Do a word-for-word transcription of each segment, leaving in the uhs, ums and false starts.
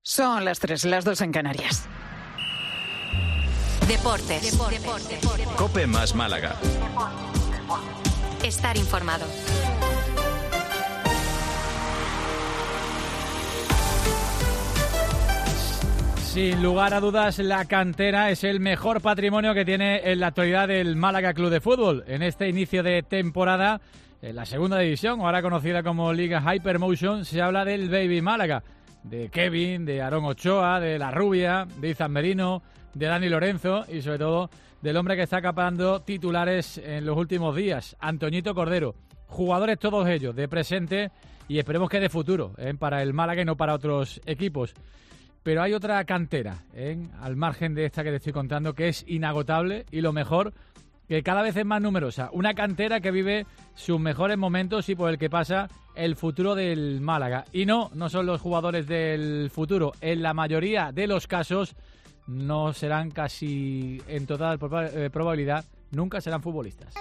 Son las tres, las dos en Canarias. Deportes. Deportes. Deportes. Deportes. COPE más Málaga. Estar informado. Sin lugar a dudas, la cantera es el mejor patrimonio que tiene en la actualidad el Málaga Club de Fútbol. En este inicio de temporada, en la segunda división, ahora conocida como Liga Hypermotion, se habla del Baby Málaga, de Kevin, de Aarón Ochoa, de La Rubia, de Izan Merino, de Dani Lorenzo y sobre todo del hombre que está acaparando titulares en los últimos días, Antoñito Cordero. Jugadores todos ellos de presente y esperemos que de futuro, ¿eh? para el Málaga y no para otros equipos. Pero hay otra cantera, ¿eh? al margen de esta que te estoy contando, que es inagotable y lo mejor, que cada vez es más numerosa. Una cantera que vive sus mejores momentos y por el que pasa el futuro del Málaga. Y no, no son los jugadores del futuro. En la mayoría de los casos no serán casi, en total probabilidad, nunca serán futbolistas.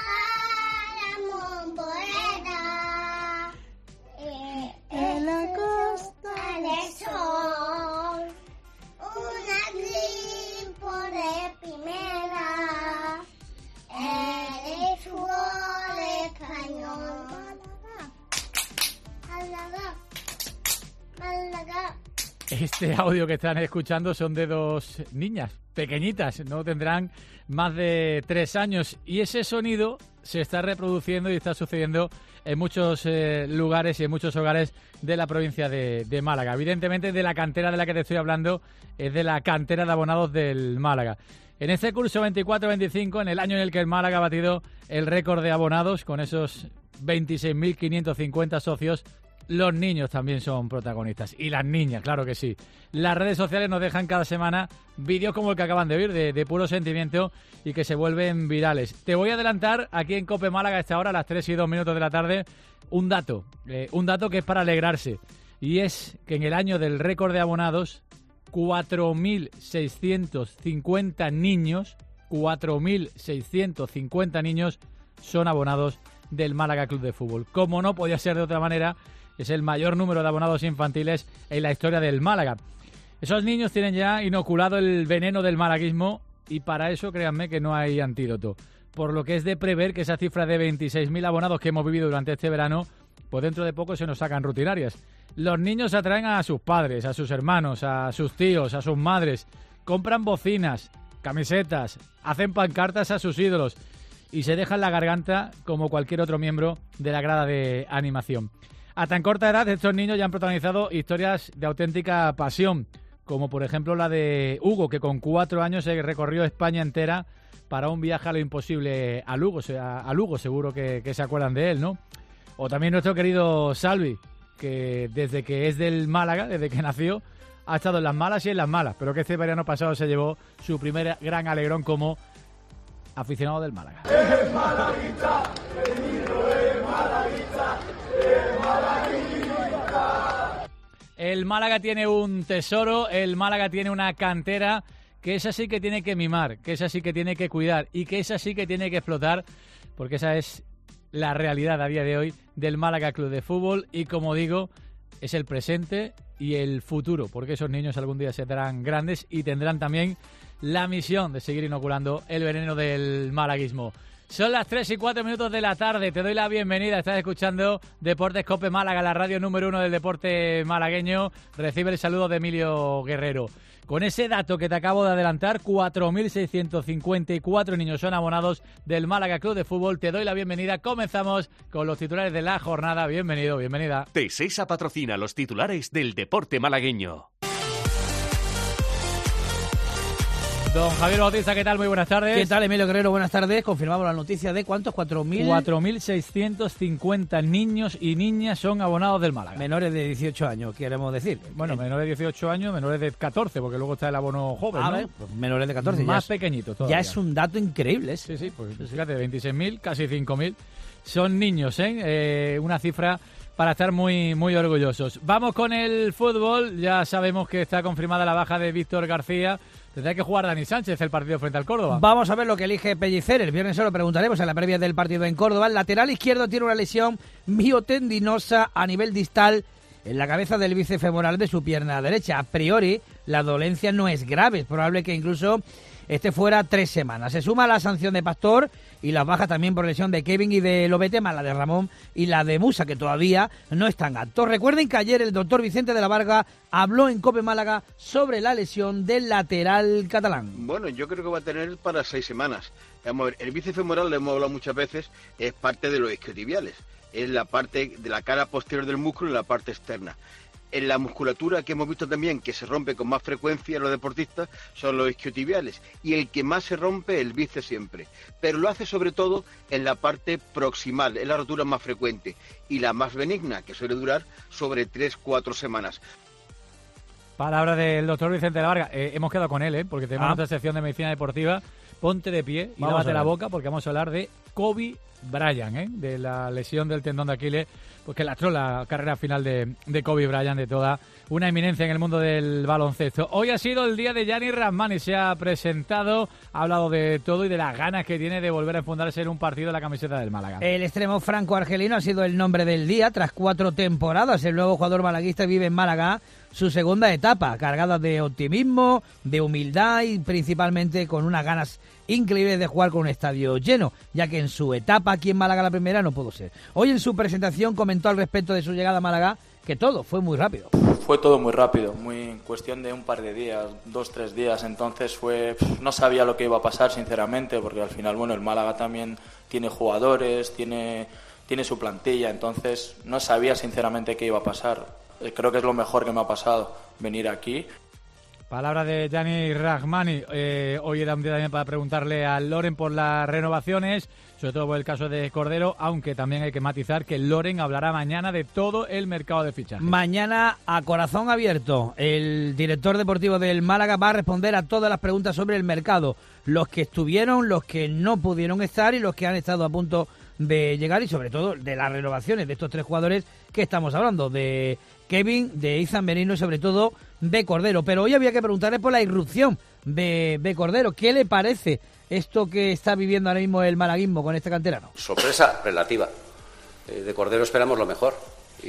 En la costa del sol, un equipo de primera, el fútbol español. Málaga, Málaga. Este audio que están escuchando son de dos niñas pequeñitas, no tendrán más de tres años y ese sonido se está reproduciendo y está sucediendo en muchos eh, lugares y en muchos hogares de la provincia de, de Málaga. Evidentemente de la cantera de la que te estoy hablando es de la cantera de abonados del Málaga. En este curso veinticuatro veinticinco, en el año en el que el Málaga ha batido el récord de abonados con esos veintiséis mil quinientos cincuenta socios, los niños también son protagonistas. Y las niñas, claro que sí. Las redes sociales nos dejan cada semana vídeos como el que acaban de oír, de, de puro sentimiento y que se vuelven virales. Te voy a adelantar aquí en COPE Málaga a esta hora, a las tres y dos minutos de la tarde, un dato. Eh, un dato que es para alegrarse. Y es que en el año del récord de abonados, cuatro mil seiscientos cincuenta niños, cuatro mil seiscientos cincuenta niños son abonados del Málaga Club de Fútbol. Como no podía ser de otra manera, es el mayor número de abonados infantiles en la historia del Málaga. Esos niños tienen ya inoculado el veneno del malaguismo y para eso créanme que no hay antídoto. Por lo que es de prever que esa cifra de veintiséis mil abonados que hemos vivido durante este verano, pues dentro de poco se nos sacan rutinarias. Los niños atraen a sus padres, a sus hermanos, a sus tíos, a sus madres, compran bocinas, camisetas, hacen pancartas a sus ídolos y se dejan la garganta como cualquier otro miembro de la grada de animación. A tan corta edad, estos niños ya han protagonizado historias de auténtica pasión, como por ejemplo la de Hugo, que con cuatro años se recorrió España entera para un viaje a lo imposible a Lugo. O sea, a Lugo seguro que, que se acuerdan de él, ¿no? O también nuestro querido Salvi, que desde que es del Málaga, desde que nació, ha estado en las malas y en las malas, pero que este verano pasado se llevó su primer gran alegrón como aficionado del Málaga. ¡Eh, malaguita! ¡Venido, eh, malaguita! ¡Eh, malaguita! El Málaga tiene un tesoro, el Málaga tiene una cantera que esa sí que tiene que mimar, que esa sí que tiene que cuidar y que esa sí que tiene que explotar, porque esa es la realidad a día de hoy del Málaga Club de Fútbol y, como digo, es el presente y el futuro, porque esos niños algún día serán grandes y tendrán también la misión de seguir inoculando el veneno del malaguismo. Son las tres y cuatro minutos de la tarde, te doy la bienvenida, estás escuchando Deportes COPE Málaga, la radio número uno del deporte malagueño. Recibe el saludo de Emilio Guerrero. Con ese dato que te acabo de adelantar, cuatro mil seiscientos cincuenta y cuatro niños son abonados del Málaga Club de Fútbol. Te doy la bienvenida. Comenzamos con los titulares de la jornada. Bienvenido, bienvenida. Tesesa patrocina los titulares del deporte malagueño. Don Javier Bautista, ¿qué tal? Muy buenas tardes. ¿Qué tal, Emilio Guerrero? Buenas tardes. Confirmamos la noticia de ¿cuántos? cuatro mil... cuatro mil seiscientos cincuenta niños y niñas son abonados del Málaga. Menores de dieciocho años, queremos decir. Bueno, menores de dieciocho años, menores de catorce, porque luego está el abono joven, a ¿no? ver, pues menores de catorce. Más ya es, pequeñitos todavía. Ya es un dato increíble ese. Sí, sí, pues fíjate, veintiséis mil, casi cinco mil. Son niños, ¿eh? eh una cifra para estar muy, muy orgullosos. Vamos con el fútbol. Ya sabemos que está confirmada la baja de Víctor García. Tendrá que jugar Dani Sánchez el partido frente al Córdoba. Vamos a ver lo que elige Pellicer. El viernes se lo preguntaremos en la previa del partido en Córdoba. El lateral izquierdo tiene una lesión miotendinosa a nivel distal en la cabeza del bíceps femoral de su pierna derecha. A priori, la dolencia no es grave, es probable que incluso esté fuera tres semanas. Se suma la sanción de Pastor y las bajas también por lesión de Kevin y de Lobete, más la de Ramón y la de Musa, que todavía no están aptos. Recuerden que ayer el doctor Vicente de la Varga habló en COPE Málaga sobre la lesión del lateral catalán. Bueno, yo creo que va a tener para seis semanas. Vamos a ver, el bíceps femoral, lo hemos hablado muchas veces, es parte de los isquiotibiales. Es la parte de la cara posterior del músculo y la parte externa. En la musculatura que hemos visto también que se rompe con más frecuencia en los deportistas son los isquiotibiales, y el que más se rompe el bíceps siempre, pero lo hace sobre todo en la parte proximal, es la rotura más frecuente y la más benigna, que suele durar sobre tres cuatro semanas. Palabra del doctor Vicente de la Varga. Eh, hemos quedado con él, ¿eh? Porque tenemos Ah. otra sección de medicina deportiva. Ponte de pie y Vamos lávate a la ver. boca, porque vamos a hablar de Kobe Bryant, ¿eh? De la lesión del tendón de Aquiles, pues que lastró la carrera final de, de Kobe Bryant, de toda una eminencia en el mundo del baloncesto. Hoy ha sido el día de Gianni Rahmani, se ha presentado, ha hablado de todo y de las ganas que tiene de volver a enfundarse en un partido de la camiseta del Málaga. El extremo franco-argelino ha sido el nombre del día. Tras cuatro temporadas, el nuevo jugador malaguista vive en Málaga su segunda etapa, cargada de optimismo, de humildad y principalmente con unas ganas increíbles de jugar con un estadio lleno, ya que en su etapa aquí en Málaga la primera no pudo ser. Hoy en su presentación comentó al respecto de su llegada a Málaga que todo fue muy rápido. Fue todo muy rápido, muy en cuestión de un par de días, dos, tres días, entonces fue, no sabía lo que iba a pasar sinceramente, porque al final, bueno, el Málaga también tiene jugadores, tiene, tiene su plantilla, entonces no sabía sinceramente qué iba a pasar. Creo que es lo mejor que me ha pasado, venir aquí. Palabra de Gianni Rahmani. Eh, hoy era un día también para preguntarle a Loren por las renovaciones, sobre todo por el caso de Cordero, aunque también hay que matizar que Loren hablará mañana de todo el mercado de fichajes. Mañana, a corazón abierto, el director deportivo del Málaga va a responder a todas las preguntas sobre el mercado. Los que estuvieron, los que no pudieron estar y los que han estado a punto de llegar, y sobre todo de las renovaciones de estos tres jugadores que estamos hablando, de Kevin, de Izan Merino y sobre todo de Cordero. Pero hoy había que preguntarle por la irrupción de, de Cordero. ¿Qué le parece esto que está viviendo ahora mismo el malaguismo con este canterano? Sorpresa relativa. Eh, de Cordero esperamos lo mejor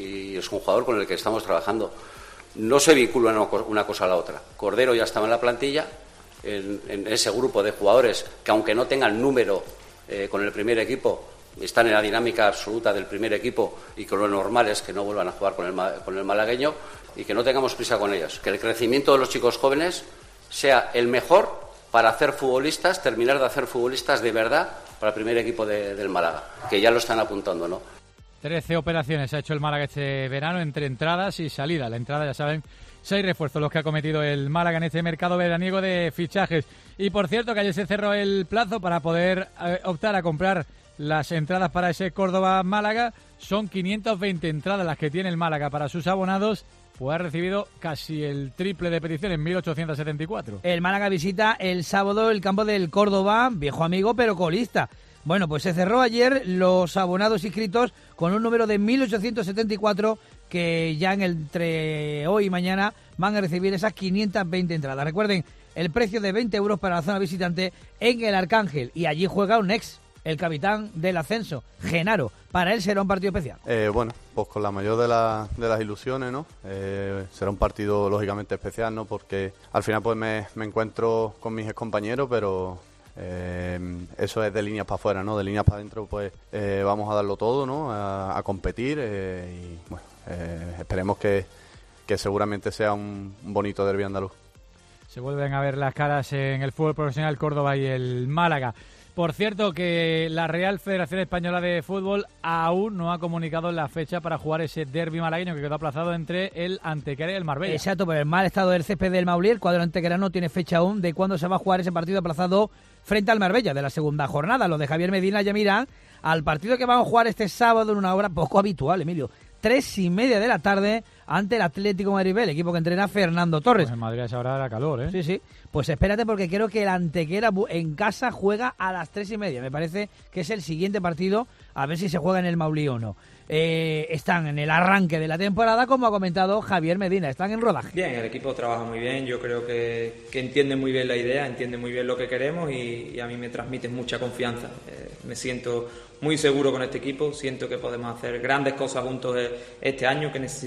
y es un jugador con el que estamos trabajando. No se vincula una cosa a la otra. Cordero ya estaba en la plantilla, en, en ese grupo de jugadores que, aunque no tengan número eh, con el primer equipo, están en la dinámica absoluta del primer equipo, y que lo normal es que no vuelvan a jugar con el, con el malagueño y que no tengamos prisa con ellos. Que el crecimiento de los chicos jóvenes sea el mejor para hacer futbolistas, terminar de hacer futbolistas de verdad para el primer equipo de, del Málaga, que ya lo están apuntando, ¿no? trece operaciones ha hecho el Málaga este verano entre entradas y salidas. La entrada, ya saben, seis refuerzos los que ha cometido el Málaga en este mercado veraniego de fichajes. Y por cierto, que ayer se cerró el plazo para poder eh, optar a comprar las entradas para ese Córdoba-Málaga. Son quinientas veinte entradas las que tiene el Málaga para sus abonados, pues ha recibido casi el triple de peticiones, mil ochocientas setenta y cuatro. El Málaga visita el sábado el campo del Córdoba, viejo amigo pero colista. Bueno, pues se cerró ayer los abonados inscritos con un número de mil ochocientos setenta y cuatro, que ya en el, entre hoy y mañana van a recibir esas quinientas veinte entradas. Recuerden, el precio de veinte euros para la zona visitante en el Arcángel, y allí juega un ex, el capitán del ascenso, Genaro. Para él será un partido especial. Eh, bueno, pues con la mayor de, la, de las ilusiones, ¿no? Eh, será un partido lógicamente especial, ¿no? Porque al final pues me, me encuentro con mis compañeros, pero eh, eso es de líneas para afuera, ¿no? De líneas para adentro pues eh, vamos a darlo todo, ¿no? A, a competir eh, y bueno, eh, esperemos que, que seguramente sea un, un bonito derbi andaluz. Se vuelven a ver las caras en el fútbol profesional Córdoba y el Málaga. Por cierto, que la Real Federación Española de Fútbol aún no ha comunicado la fecha para jugar ese derbi malagueño que quedó aplazado entre el Antequera y el Marbella. Exacto, por el mal estado del césped del Maulí, el cuadro antequera no tiene fecha aún de cuándo se va a jugar ese partido aplazado frente al Marbella de la segunda jornada. Los de Javier Medina ya miran al partido que van a jugar este sábado en una hora poco habitual, Emilio. Tres y media de la tarde ante el Atlético de Madrid, el equipo que entrena Fernando Torres. Pues en Madrid a esa hora era calor, ¿eh? Sí, sí. Pues espérate, porque creo que el Antequera en casa juega a las tres y media. Me parece que es el siguiente partido, a ver si se juega en el Maulí o no. Eh, están en el arranque de la temporada, como ha comentado Javier Medina. Están en rodaje. Bien, el equipo trabaja muy bien. Yo creo que, que entiende muy bien la idea, entiende muy bien lo que queremos y, y a mí me transmite mucha confianza. Eh, me siento muy seguro con este equipo. Siento que podemos hacer grandes cosas juntos este año, que necesitamos un poquito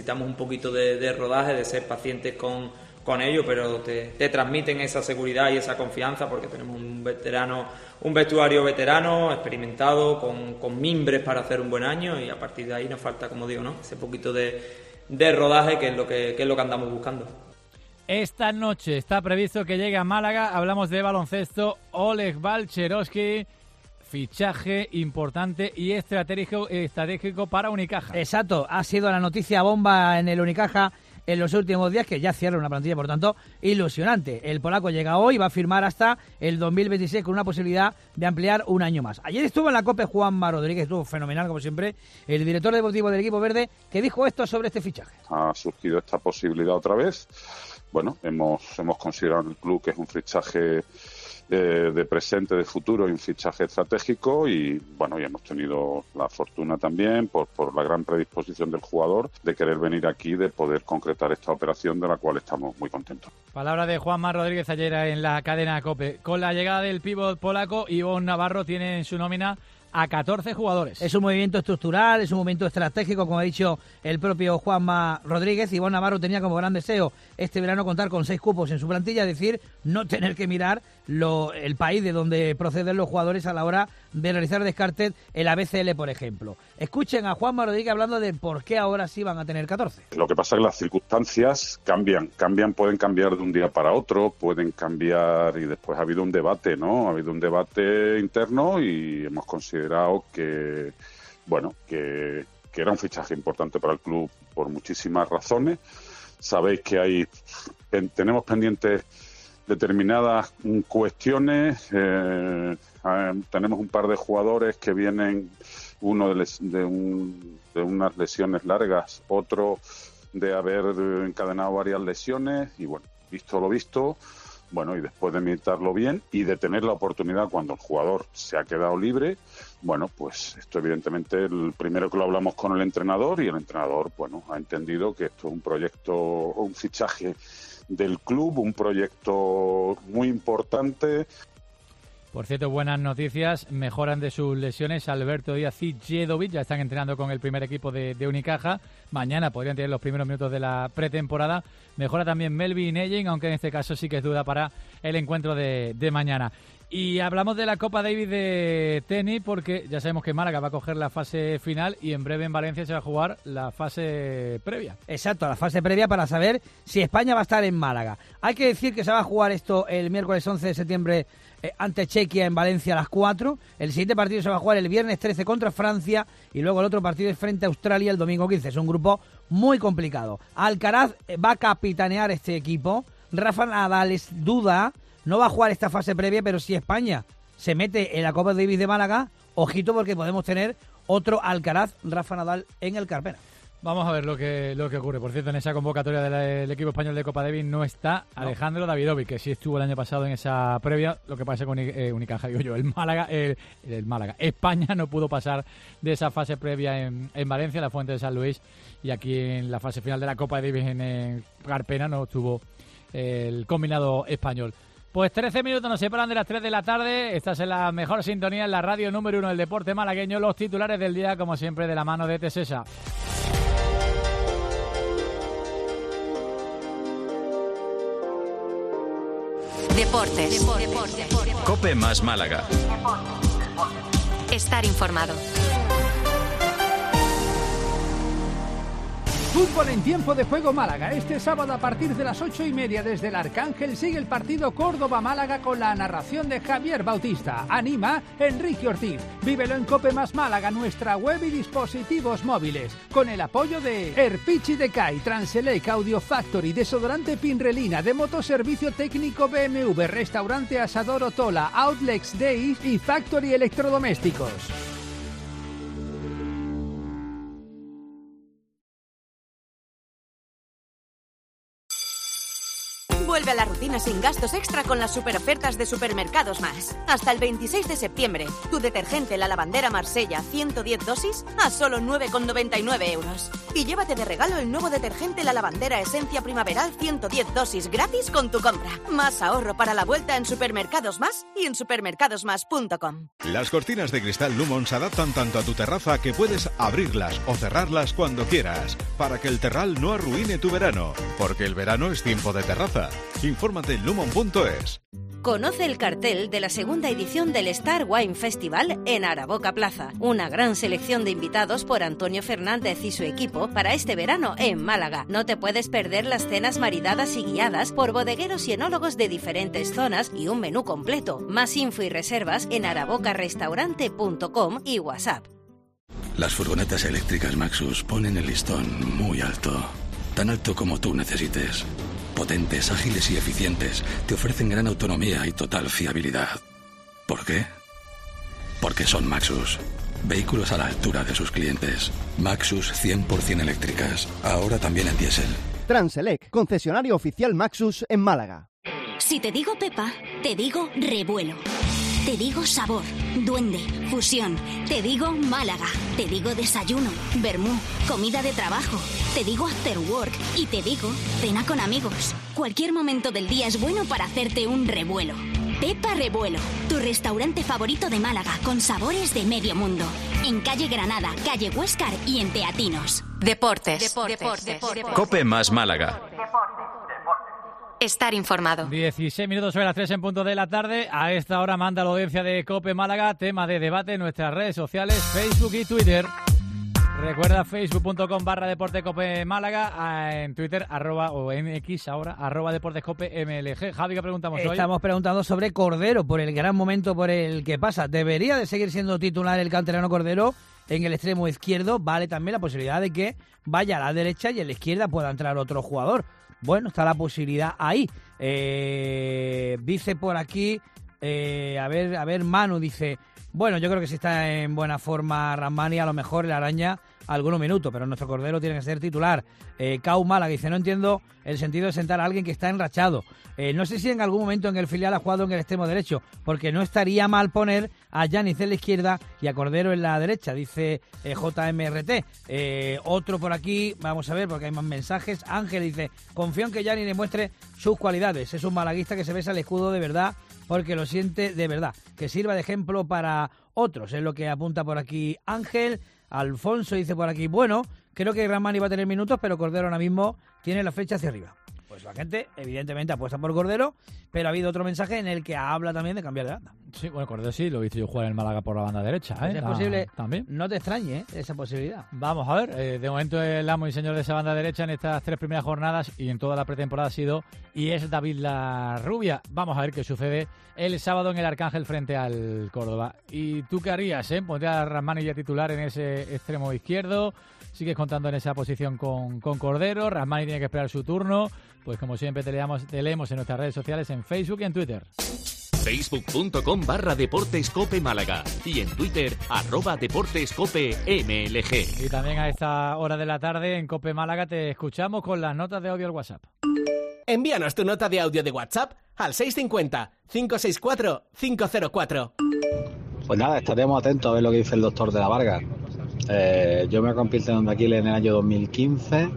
poquito de, de rodaje, de ser pacientes con, con ellos, pero te, te transmiten esa seguridad y esa confianza porque tenemos un veterano, un vestuario veterano, experimentado, con, con mimbres para hacer un buen año, y a partir de ahí nos falta, como digo, ¿no?, ese poquito de, de rodaje que es lo que, que es lo que andamos buscando. Esta noche está previsto que llegue a Málaga, hablamos de baloncesto, Oleg Balcherowski, fichaje importante y estratégico, estratégico para Unicaja. Exacto, ha sido la noticia bomba en el Unicaja en los últimos días, que ya cierra una plantilla, por tanto, ilusionante. El polaco llega hoy, va a firmar hasta el dos mil veintiséis con una posibilidad de ampliar un año más. Ayer estuvo en la COPE Juanma Rodríguez, estuvo fenomenal, como siempre, el director deportivo del equipo verde, que dijo esto sobre este fichaje. Ha surgido esta posibilidad otra vez. Bueno, hemos, hemos considerado en el club que es un fichaje eh, de presente, de futuro y un fichaje estratégico, y bueno, y hemos tenido la fortuna también, por, por la gran predisposición del jugador, de querer venir aquí, de poder concretar esta operación, de la cual estamos muy contentos. Palabra de Juanma Rodríguez ayer en la cadena COPE. Con la llegada del pívot polaco, Ivón Navarro tiene en su nómina a catorce jugadores. Es un movimiento estructural, es un movimiento estratégico, como ha dicho el propio Juanma Rodríguez. Ivón Navarro tenía como gran deseo este verano contar con seis cupos en su plantilla, es decir, no tener que mirar lo, el país de donde proceden los jugadores a la hora de realizar descartes, el A B C L, por ejemplo. Escuchen a Juanma Rodríguez hablando de por qué ahora sí van a tener catorce. Lo que pasa es que las circunstancias cambian, cambian, pueden cambiar de un día para otro, pueden cambiar, y después ha habido un debate, ¿no? Ha habido un debate interno y hemos considerado que, bueno, que, que era un fichaje importante para el club por muchísimas razones. Sabéis que hay, tenemos pendientes determinadas cuestiones, eh, eh, tenemos un par de jugadores que vienen, uno de, les, de, un, de unas lesiones largas, otro de haber encadenado varias lesiones, y bueno, visto lo visto, bueno, y después de meditarlo bien y de tener la oportunidad cuando el jugador se ha quedado libre, bueno, pues esto evidentemente el primero que lo hablamos con el entrenador, y el entrenador, bueno, ha entendido que esto es un proyecto, un fichaje del club, un proyecto muy importante. Por cierto, buenas noticias, mejoran de sus lesiones Alberto Díaz y Jedovic, ya están entrenando con el primer equipo de, de Unicaja, mañana podrían tener los primeros minutos de la pretemporada. Mejora también Melvin Eyen, aunque en este caso sí que es duda para el encuentro de, de mañana. Y hablamos de la Copa Davis de tenis, porque ya sabemos que Málaga va a coger la fase final y en breve en Valencia se va a jugar la fase previa. Exacto, la fase previa para saber si España va a estar en Málaga. Hay que decir que se va a jugar esto el miércoles once de septiembre eh, ante Chequia en Valencia a las cuatro. El siguiente partido se va a jugar el viernes trece contra Francia, y luego el otro partido es frente a Australia el domingo quince. Es un grupo muy complicado. Alcaraz va a capitanear este equipo. Rafa Nadal es duda. No va a jugar esta fase previa, pero si España se mete en la Copa Davis de Málaga, ojito, porque podemos tener otro Alcaraz, Rafa Nadal en el Carpena. Vamos a ver lo que lo que ocurre. Por cierto, en esa convocatoria del equipo español de Copa Davis no está no. Alejandro Davidovic, que sí estuvo el año pasado en esa previa. Lo que pasa con eh, Unicaja, digo yo, el Málaga, el, el Málaga. España no pudo pasar de esa fase previa en, en Valencia, en la Fuente de San Luis, y aquí en la fase final de la Copa Davis en el Carpena no estuvo el combinado español. Pues trece minutos nos separan de las tres de la tarde. Estás en la mejor sintonía, en la radio número uno del deporte malagueño. Los titulares del día, como siempre, de la mano de Tesesa. Deportes. Deportes. COPE más Málaga. Estar informado. Fútbol en tiempo de juego Málaga. Este sábado a partir de las ocho y media desde el Arcángel sigue el partido Córdoba-Málaga con la narración de Javier Bautista. Anima Enrique Ortiz. Vívelo en COPE más Málaga, nuestra web y dispositivos móviles. Con el apoyo de Erpichi Decay, Transelec, Audio Factory, Desodorante Pinrelina, de Motoservicio Técnico B M W, Restaurante Asador Otola, Outlets Days y Factory Electrodomésticos. Vuelve a la rutina sin gastos extra con las superofertas de Supermercados Más. Hasta el veintiséis de septiembre, tu detergente La Lavandera Marsella ciento diez dosis a solo nueve con noventa y nueve euros. Y llévate de regalo el nuevo detergente La Lavandera Esencia Primaveral ciento diez dosis gratis con tu compra. Más ahorro para la vuelta en Supermercados Más y en supermercados más punto com. Las cortinas de cristal Lumon se adaptan tanto a tu terraza que puedes abrirlas o cerrarlas cuando quieras, para que el terral no arruine tu verano, porque el verano es tiempo de terraza. Infórmate en lumon punto es. Conoce el cartel de la segunda edición del Star Wine Festival en Araboca Plaza. Una gran selección de invitados por Antonio Fernández y su equipo para este verano en Málaga. No te puedes perder las cenas maridadas y guiadas por bodegueros y enólogos de diferentes zonas y un menú completo. Más info y reservas en araboca restaurante punto com y WhatsApp. Las furgonetas eléctricas Maxus ponen el listón muy alto. Tan alto como tú necesites. Potentes, ágiles y eficientes, te ofrecen gran autonomía y total fiabilidad. ¿Por qué? Porque son Maxus. Vehículos a la altura de sus clientes. Maxus cien por ciento eléctricas, ahora también en diésel. Transelec, concesionario oficial Maxus en Málaga. Si te digo Pepa, te digo revuelo. Te digo sabor, duende, fusión. Te digo Málaga. Te digo desayuno, vermú, comida de trabajo. Te digo after work y te digo cena con amigos. Cualquier momento del día es bueno para hacerte un revuelo. Pepa Revuelo, tu restaurante favorito de Málaga con sabores de medio mundo. En calle Granada, calle Huéscar y en Teatinos. Deportes. Deportes. Deportes. Deportes. Cope más Málaga. Estar informado. dieciséis minutos sobre las tres en punto de la tarde. A esta hora manda la audiencia de COPE Málaga, tema de debate en nuestras redes sociales, Facebook y Twitter. Recuerda facebook punto com barra Deporte Cope Málaga, en Twitter arroba o en X ahora arroba Deportes Cope M L G. Javi, ¿qué preguntamos hoy? Estamos preguntando sobre Cordero, por el gran momento por el que pasa. ¿Debería de seguir siendo titular el canterano Cordero en el extremo izquierdo? Vale también la posibilidad de que vaya a la derecha y en la izquierda pueda entrar otro jugador. Bueno, está la posibilidad ahí. Eh, dice por aquí, eh, a ver, a ver, Manu dice, bueno, yo creo que si está en buena forma Ramani, a lo mejor le araña algunos minutos, pero nuestro Cordero tiene que ser titular. Eh, Cau Málaga dice, no entiendo el sentido de sentar a alguien que está enrachado. Eh, no sé si en algún momento en el filial ha jugado en el extremo derecho, porque no estaría mal poner a Yanis en la izquierda y a Cordero en la derecha, dice eh, J M R T. Eh, otro por aquí, vamos a ver, porque hay más mensajes. Ángel dice, confío en que Yanis demuestre sus cualidades. Es un malaguista que se besa el escudo de verdad, porque lo siente de verdad. Que sirva de ejemplo para otros, es lo que apunta por aquí Ángel. Alfonso dice por aquí, bueno, creo que Ramani va a tener minutos, pero Cordero ahora mismo tiene la flecha hacia arriba. Pues la gente, evidentemente, apuesta por Cordero, pero ha habido otro mensaje en el que habla también de cambiar de banda. Sí, bueno, Cordero sí, lo he visto yo jugar en el Málaga por la banda derecha. Pues ¿eh? es posible, ah, también. No te extrañe ¿eh? esa posibilidad. Vamos a ver, eh, de momento el amo y señor de esa banda derecha en estas tres primeras jornadas y en toda la pretemporada ha sido y es David Larrubia. Vamos a ver qué sucede el sábado en el Arcángel frente al Córdoba. ¿Y tú qué harías? Eh? Pondría a Ramani ya titular en ese extremo izquierdo. Sigues contando en esa posición con, con Cordero. Ramani tiene que esperar su turno. Pues como siempre te leamos, te leemos en nuestras redes sociales, en Facebook y en Twitter. facebook punto com barra Deportes Cope Málaga y en Twitter arroba Deportes Cope M L G. Y también a esta hora de la tarde en Cope Málaga te escuchamos con las notas de audio al WhatsApp. Envíanos tu nota de audio de WhatsApp al seis cinco cero, cinco seis cuatro, cinco cero cuatro. Pues nada, estaremos atentos a ver lo que dice el doctor de la Vargas. Eh, yo me rompí el tendón de Aquiles en el año dos mil quince.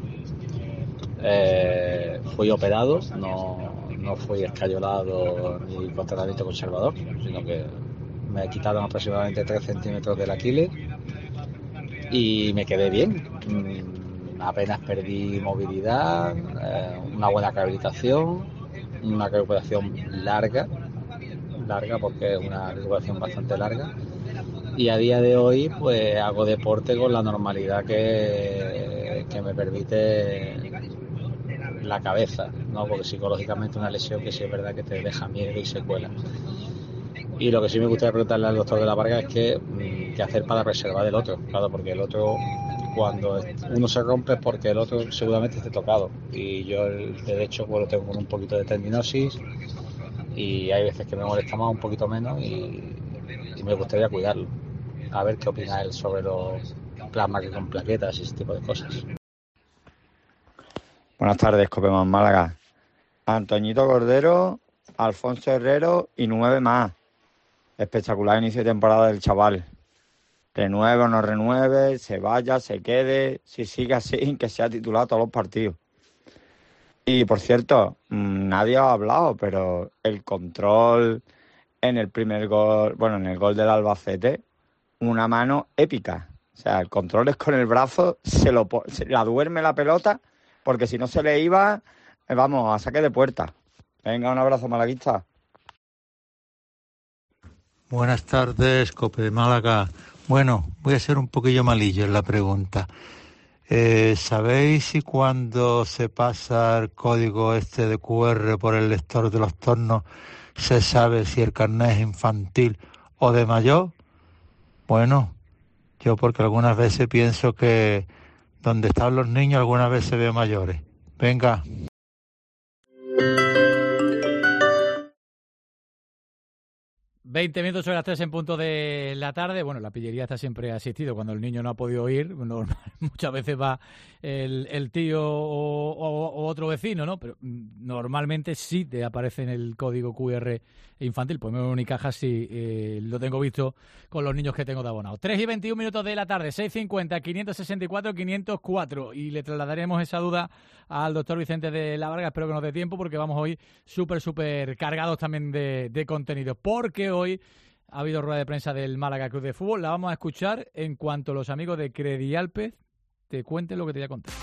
Eh, fui operado, no, no fui escayolado ni con tratamiento conservador, sino que me quitaron aproximadamente tres centímetros del Aquiles y me quedé bien. Mm, apenas perdí movilidad, eh, una buena rehabilitación, una recuperación larga, larga porque es una recuperación bastante larga. Y a día de hoy pues hago deporte con la normalidad que, que me permite la cabeza, ¿no? Porque psicológicamente una lesión que sí es verdad que te deja miedo y secuelas. Y lo que sí me gustaría preguntarle al doctor de la Vargas es que, qué hacer para reservar el otro, claro, porque el otro, cuando uno se rompe es porque el otro seguramente esté tocado. Y yo el derecho pues lo tengo con un poquito de tendinosis y hay veces que me molesta más, un poquito menos y, y me gustaría cuidarlo. A ver qué opina él sobre los plasmas con plaquetas y ese tipo de cosas. Buenas tardes, Cope más Málaga. Antoñito Cordero, Alfonso Herrero y nueve más. Espectacular inicio de temporada del chaval. Renueve o no renueve, se vaya, se quede, si sigue así, que sea titular todos los partidos. Y por cierto, nadie ha hablado, pero el control en el primer gol, bueno, en el gol del Albacete, una mano épica. O sea, el control es con el brazo, se lo se la duerme la pelota, porque si no se le iba, vamos, a saque de puerta. Venga, un abrazo, malaguista. Buenas tardes, Cope de Málaga. Bueno, voy a ser un poquillo malillo en la pregunta. Eh, ¿Sabéis si cuando se pasa el código este de cu erre por el lector de los tornos se sabe si el carnet es infantil o de mayor? Bueno, yo porque algunas veces pienso que donde están los niños algunas veces veo mayores. Venga. veinte minutos sobre las tres en punto de la tarde. Bueno, la pillería está siempre asistido cuando el niño no ha podido ir. Normal, muchas veces va el, el tío o, o, o otro vecino, ¿no? Pero normalmente sí te aparece en el código cu erre infantil. Pues en Unicaja sí eh, lo tengo visto con los niños que tengo de abonado. tres y veintiún minutos de la tarde, seis cincuenta, quinientos sesenta y cuatro, quinientos cuatro. Y le trasladaremos esa duda al doctor Vicente de la Varga. Espero que nos dé tiempo porque vamos hoy súper, súper cargados también de, de contenido. Porque hoy ha habido rueda de prensa del Málaga Club de Fútbol. La vamos a escuchar en cuanto los amigos de Credialpes te cuenten lo que te voy a contar.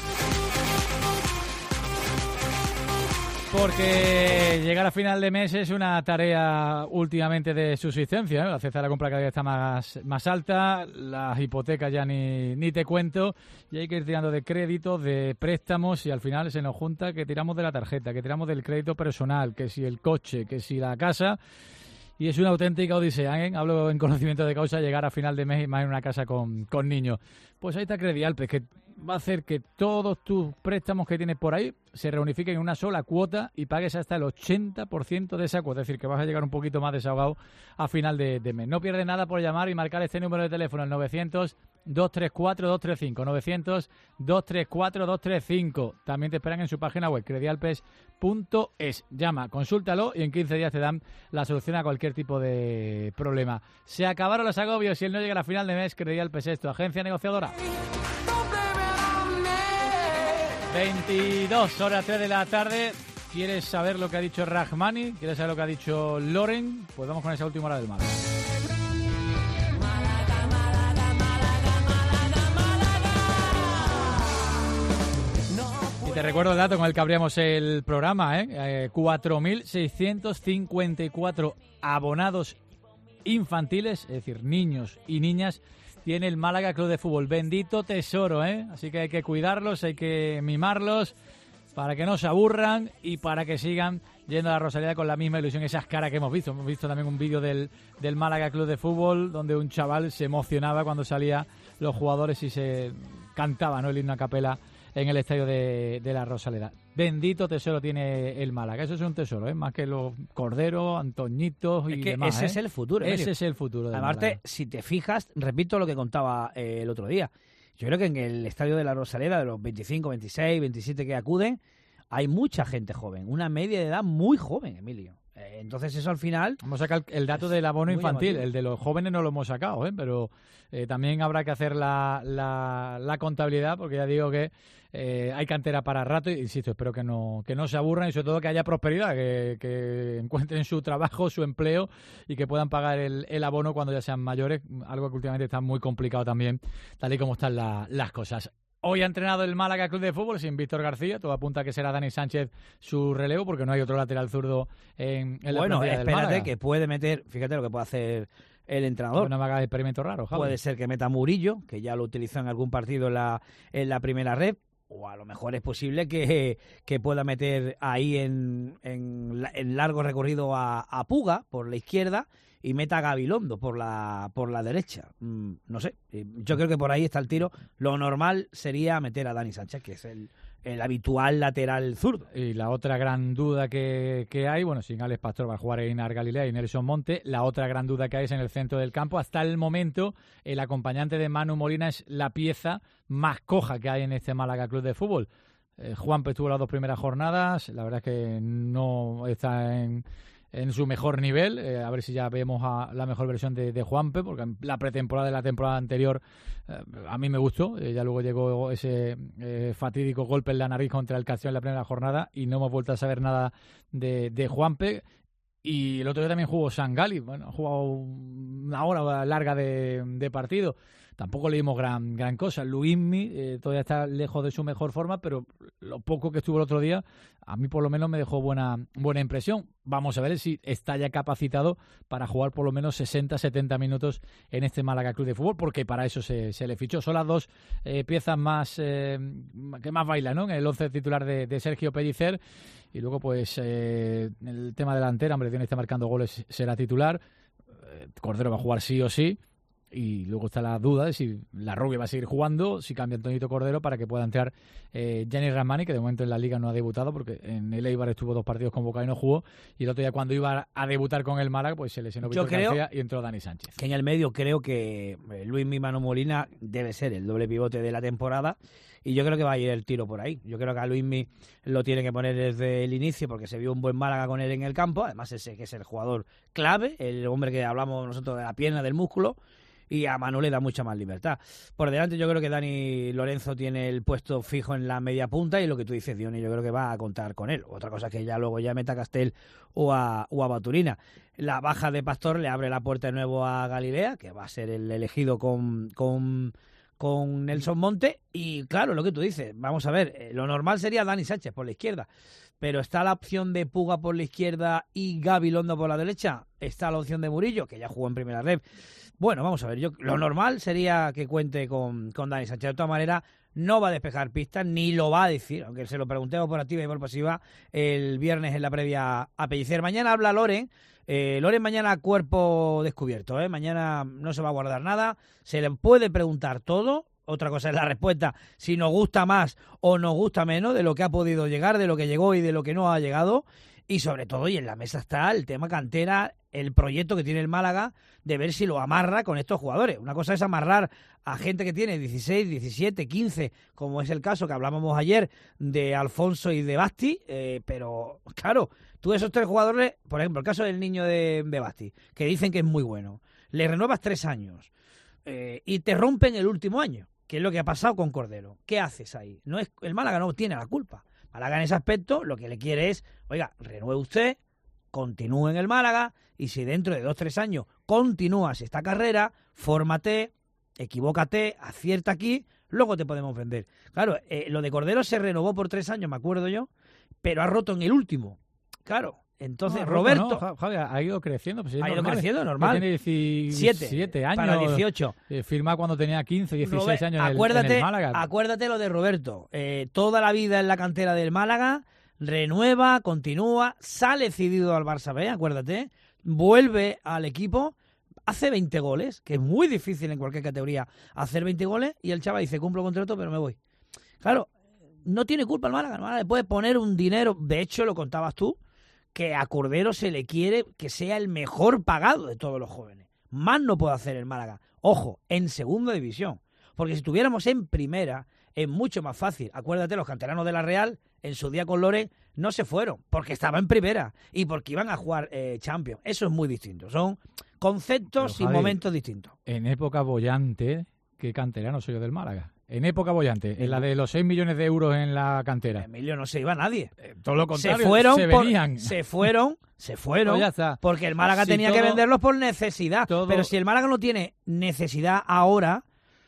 Porque llegar a final de mes es una tarea últimamente de subsistencia, ¿eh? La cesta de la compra cada vez está más, más alta, las hipotecas ya ni, ni te cuento, y hay que ir tirando de créditos, de préstamos, y al final se nos junta que tiramos de la tarjeta, que tiramos del crédito personal, que si el coche, que si la casa, y es una auténtica odisea, ¿eh? Hablo en conocimiento de causa, llegar a final de mes y más en una casa con, con niños. Pues ahí está Credialpes, que va a hacer que todos tus préstamos que tienes por ahí se reunifiquen en una sola cuota y pagues hasta el ochenta por ciento de esa cuota. Es decir, que vas a llegar un poquito más desahogado a final de, de mes. No pierdes nada por llamar y marcar este número de teléfono, el novecientos, dos treinta y cuatro, dos treinta y cinco. novecientos, dos treinta y cuatro, dos treinta y cinco. También te esperan en su página web, credialpes punto es. Llama, consúltalo y en quince días te dan la solución a cualquier tipo de problema. Se acabaron los agobios y él no llega a la final de mes. Credialpes es tu agencia negociadora. veintidós horas tres de la tarde. ¿Quieres saber lo que ha dicho Rahmani? ¿Quieres saber lo que ha dicho Loren? Pues vamos con esa última hora del Málaga. Y te recuerdo el dato con el que abríamos el programa, ¿eh? eh cuatro mil seiscientos cincuenta y cuatro abonados infantiles, es decir, niños y niñas, tiene el Málaga Club de Fútbol. Bendito tesoro, ¿eh? Así que hay que cuidarlos, hay que mimarlos para que no se aburran y para que sigan yendo a la Rosaleda con la misma ilusión, esas caras que hemos visto. Hemos visto también un vídeo del, del Málaga Club de Fútbol donde un chaval se emocionaba cuando salían los jugadores y se cantaba, ¿no?, el himno a capela en el estadio de, de la Rosaleda. Bendito tesoro tiene el Málaga. Eso es un tesoro, ¿eh? Más que los Corderos, Antoñitos y es que demás. Ese ¿eh? es el futuro. Ese Emilio. es el futuro del Aparte, Málaga. si te fijas, repito lo que contaba eh, el otro día. Yo creo que en el estadio de la Rosaleda, de los veinticinco, veintiséis, veintisiete que acuden, hay mucha gente joven. Una media de edad muy joven, Emilio. Eh, entonces eso al final... Vamos a sacar el dato del abono infantil. llamativo. El de los jóvenes no lo hemos sacado, ¿eh? Pero eh, también habrá que hacer la, la, la contabilidad, porque ya digo que eh, hay cantera para rato. Y, insisto, espero que no, que no se aburran y sobre todo que haya prosperidad, que, que encuentren su trabajo, su empleo y que puedan pagar el, el abono cuando ya sean mayores, algo que últimamente está muy complicado también, tal y como están la, las cosas. Hoy ha entrenado el Málaga Club de Fútbol sin Víctor García. Todo apunta a que será Dani Sánchez su relevo, porque no hay otro lateral zurdo en, en la Bueno, plantilla del espérate, Málaga. que puede meter, fíjate lo que puede hacer el entrenador. No me haga experimentos raros, Javi. Puede ser que meta Murillo, que ya lo utilizó en algún partido en la, en la primera red, o a lo mejor es posible que, que pueda meter ahí en, en, en largo recorrido a, a Puga por la izquierda y meta a Gabilondo por la por la derecha. Mm, no sé, yo creo que por ahí está el tiro. Lo normal sería meter a Dani Sánchez, que es el, el habitual lateral zurdo. Y la otra gran duda que, que hay, bueno, sin Alex Pastor va a jugar Einar Galilea y Nelson Monte. La otra gran duda que hay es en el centro del campo. Hasta el momento, el acompañante de Manu Molina es la pieza más coja que hay en este Málaga Club de Fútbol. Eh, Juanpe estuvo las dos primeras jornadas, la verdad es que no está en, en su mejor nivel, eh, a ver si ya vemos a la mejor versión de, de Juanpe, porque en la pretemporada de la temporada anterior eh, a mí me gustó, eh, ya luego llegó ese eh, fatídico golpe en la nariz contra el Castellón en la primera jornada y no hemos vuelto a saber nada de, de Juanpe. Y el otro día también jugó Sangali, bueno, ha jugado una hora larga de, de partido. Tampoco le dimos gran, gran cosa. Luismi eh, todavía está lejos de su mejor forma, pero lo poco que estuvo el otro día, a mí por lo menos me dejó buena, buena impresión. Vamos a ver si está ya capacitado para jugar por lo menos sesenta setenta minutos en este Málaga Club de Fútbol, porque para eso se, se le fichó. Son las dos eh, piezas más eh, que más bailan, ¿no? En el once titular de, de Sergio Pellicer. Y luego, pues, eh, el tema delantera, hombre, Dione está marcando goles, será titular. Eh, Cordero va a jugar sí o sí. Y luego está la duda de si la Rubia va a seguir jugando, si cambia Antonito Cordero para que pueda entrar eh, Gianni Ramani, que de momento en la Liga no ha debutado porque en el Eibar estuvo dos partidos convocado y no jugó. Y el otro día cuando iba a debutar con el Málaga, pues se lesionó Víctor García y entró Dani Sánchez. Que en el medio creo que Luis Mimano Molina debe ser el doble pivote de la temporada. Y yo creo que va a ir el tiro por ahí. Yo creo que a Luismi lo tiene que poner desde el inicio porque se vio un buen Málaga con él en el campo. Además, ese que es el jugador clave, el hombre que hablamos nosotros de la pierna, del músculo. Y a Manu le da mucha más libertad. Por delante yo creo que Dani Lorenzo tiene el puesto fijo en la media punta y lo que tú dices, Diony, yo creo que va a contar con él. Otra cosa es que ya luego ya meta a Castel o a, o a Baturina. La baja de Pastor le abre la puerta de nuevo a Galilea, que va a ser el elegido con... con con Nelson Monte, y claro, lo que tú dices, vamos a ver, eh, lo normal sería Dani Sánchez por la izquierda, pero está la opción de Puga por la izquierda y Gaby Londo por la derecha, está la opción de Murillo, que ya jugó en primera red. Bueno, vamos a ver, yo lo normal sería que cuente con, con Dani Sánchez. De todas maneras, no va a despejar pistas, ni lo va a decir, aunque se lo preguntemos por activa y por pasiva el viernes en la previa a Pellicer. Mañana habla Loren. Eh, Loren mañana cuerpo descubierto, ¿eh? Mañana no se va a guardar nada, se le puede preguntar todo, otra cosa es la respuesta, si nos gusta más o nos gusta menos de lo que ha podido llegar, de lo que llegó y de lo que no ha llegado, y sobre todo, y en la mesa está el tema cantera, el proyecto que tiene el Málaga de ver si lo amarra con estos jugadores. Una cosa es amarrar a gente que tiene dieciséis, diecisiete, quince, como es el caso que hablábamos ayer de Alfonso y de Basti, eh, pero claro, tú esos tres jugadores, por ejemplo, el caso del niño de, de Basti, que dicen que es muy bueno, le renuevas tres años eh, y te rompen el último año, que es lo que ha pasado con Cordero. ¿Qué haces ahí? No es, el Málaga no tiene la culpa. Málaga en ese aspecto lo que le quiere es, oiga, renueve usted, continúe en el Málaga, y si dentro de dos, tres años continúas esta carrera, fórmate, equivócate, acierta aquí, luego te podemos vender. Claro, eh, lo de Cordero se renovó por tres años, me acuerdo yo, pero ha roto en el último. Claro, entonces no, Roberto... No, Javi, ha ido creciendo. Pues ha normal, ido creciendo, normal. Tiene diecisiete años. Para dieciocho. Eh, firma cuando tenía quince, dieciséis Robert, años en, acuérdate, el, en el Málaga. Acuérdate lo de Roberto. Eh, toda la vida en la cantera del Málaga, renueva, continúa, sale cedido al Barça B, acuérdate, vuelve al equipo, hace veinte goles, que es muy difícil en cualquier categoría hacer veinte goles, y el chaval dice, cumplo contrato, pero me voy. Claro, no tiene culpa el Málaga, el Málaga le puede poner un dinero, de hecho lo contabas tú, que a Cordero se le quiere que sea el mejor pagado de todos los jóvenes. Más no puede hacer el Málaga. Ojo, en segunda división. Porque si estuviéramos en primera, es mucho más fácil. Acuérdate, los canteranos de la Real, en su día con Loren, no se fueron, porque estaba en primera y porque iban a jugar eh, Champions. Eso es muy distinto. Son conceptos Pero, y Javi, momentos distintos. En época bollante, ¿qué canterano soy yo del Málaga? En época bollante, en la de los seis millones de euros en la cantera. Emilio, no se iba nadie. Eh, todo lo contrario, se fueron, se por, venían. Se fueron, se fueron, pues ya está. Porque el Málaga si tenía todo, que venderlos por necesidad. Todo... Pero si el Málaga no tiene necesidad ahora,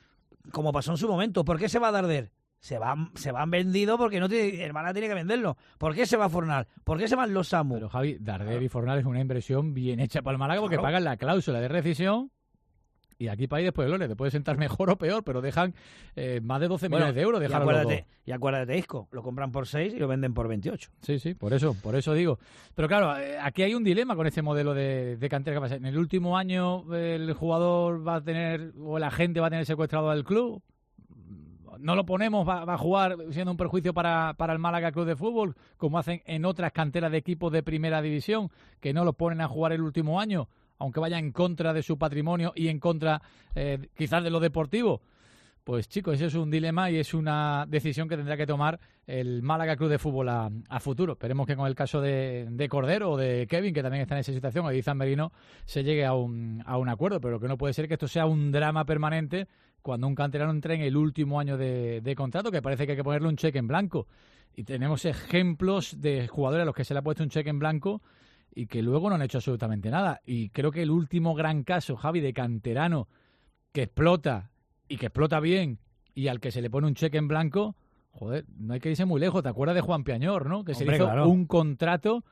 como pasó en su momento, ¿por qué se va a Darder? Se van, se van vendidos porque no tiene, el Málaga tiene que venderlo. ¿Por qué se va a Fornal? ¿Por qué se van los Samu? Pero Javi, Darder claro. y Fornal es una inversión bien hecha para el Málaga porque claro. pagan la cláusula de rescisión. Y aquí para ir después de Lore, te puede sentar mejor o peor, pero dejan eh, más de doce bueno, millones de euros. Y acuérdate, y acuérdate, Isco, lo compran por seis y lo venden por veintiocho. Sí, sí, por eso, por eso digo. Pero claro, eh, aquí hay un dilema con este modelo de, de cantera que pasa. En el último año el jugador va a tener, o el agente va a tener secuestrado al club. No lo ponemos, va, va a jugar siendo un perjuicio para, para el Málaga Club de Fútbol, como hacen en otras canteras de equipos de primera división, que no lo ponen a jugar el último año, aunque vaya en contra de su patrimonio y en contra eh, quizás de lo deportivo. Pues chicos, eso es un dilema y es una decisión que tendrá que tomar el Málaga Club de Fútbol a, a futuro. Esperemos que con el caso de, de Cordero o de Kevin, que también está en esa situación, o de Izan Merino, se llegue a un, a un acuerdo, pero que no puede ser que esto sea un drama permanente cuando un canterano entre en el último año de, de contrato, que parece que hay que ponerle un cheque en blanco. Y tenemos ejemplos de jugadores a los que se le ha puesto un cheque en blanco y que luego no han hecho absolutamente nada. Y creo que el último gran caso, Javi, de canterano que explota y que explota bien y al que se le pone un cheque en blanco, joder, no hay que irse muy lejos. ¿Te acuerdas de Juan Piañor, no? Que Hombre, se le hizo claro. un contrato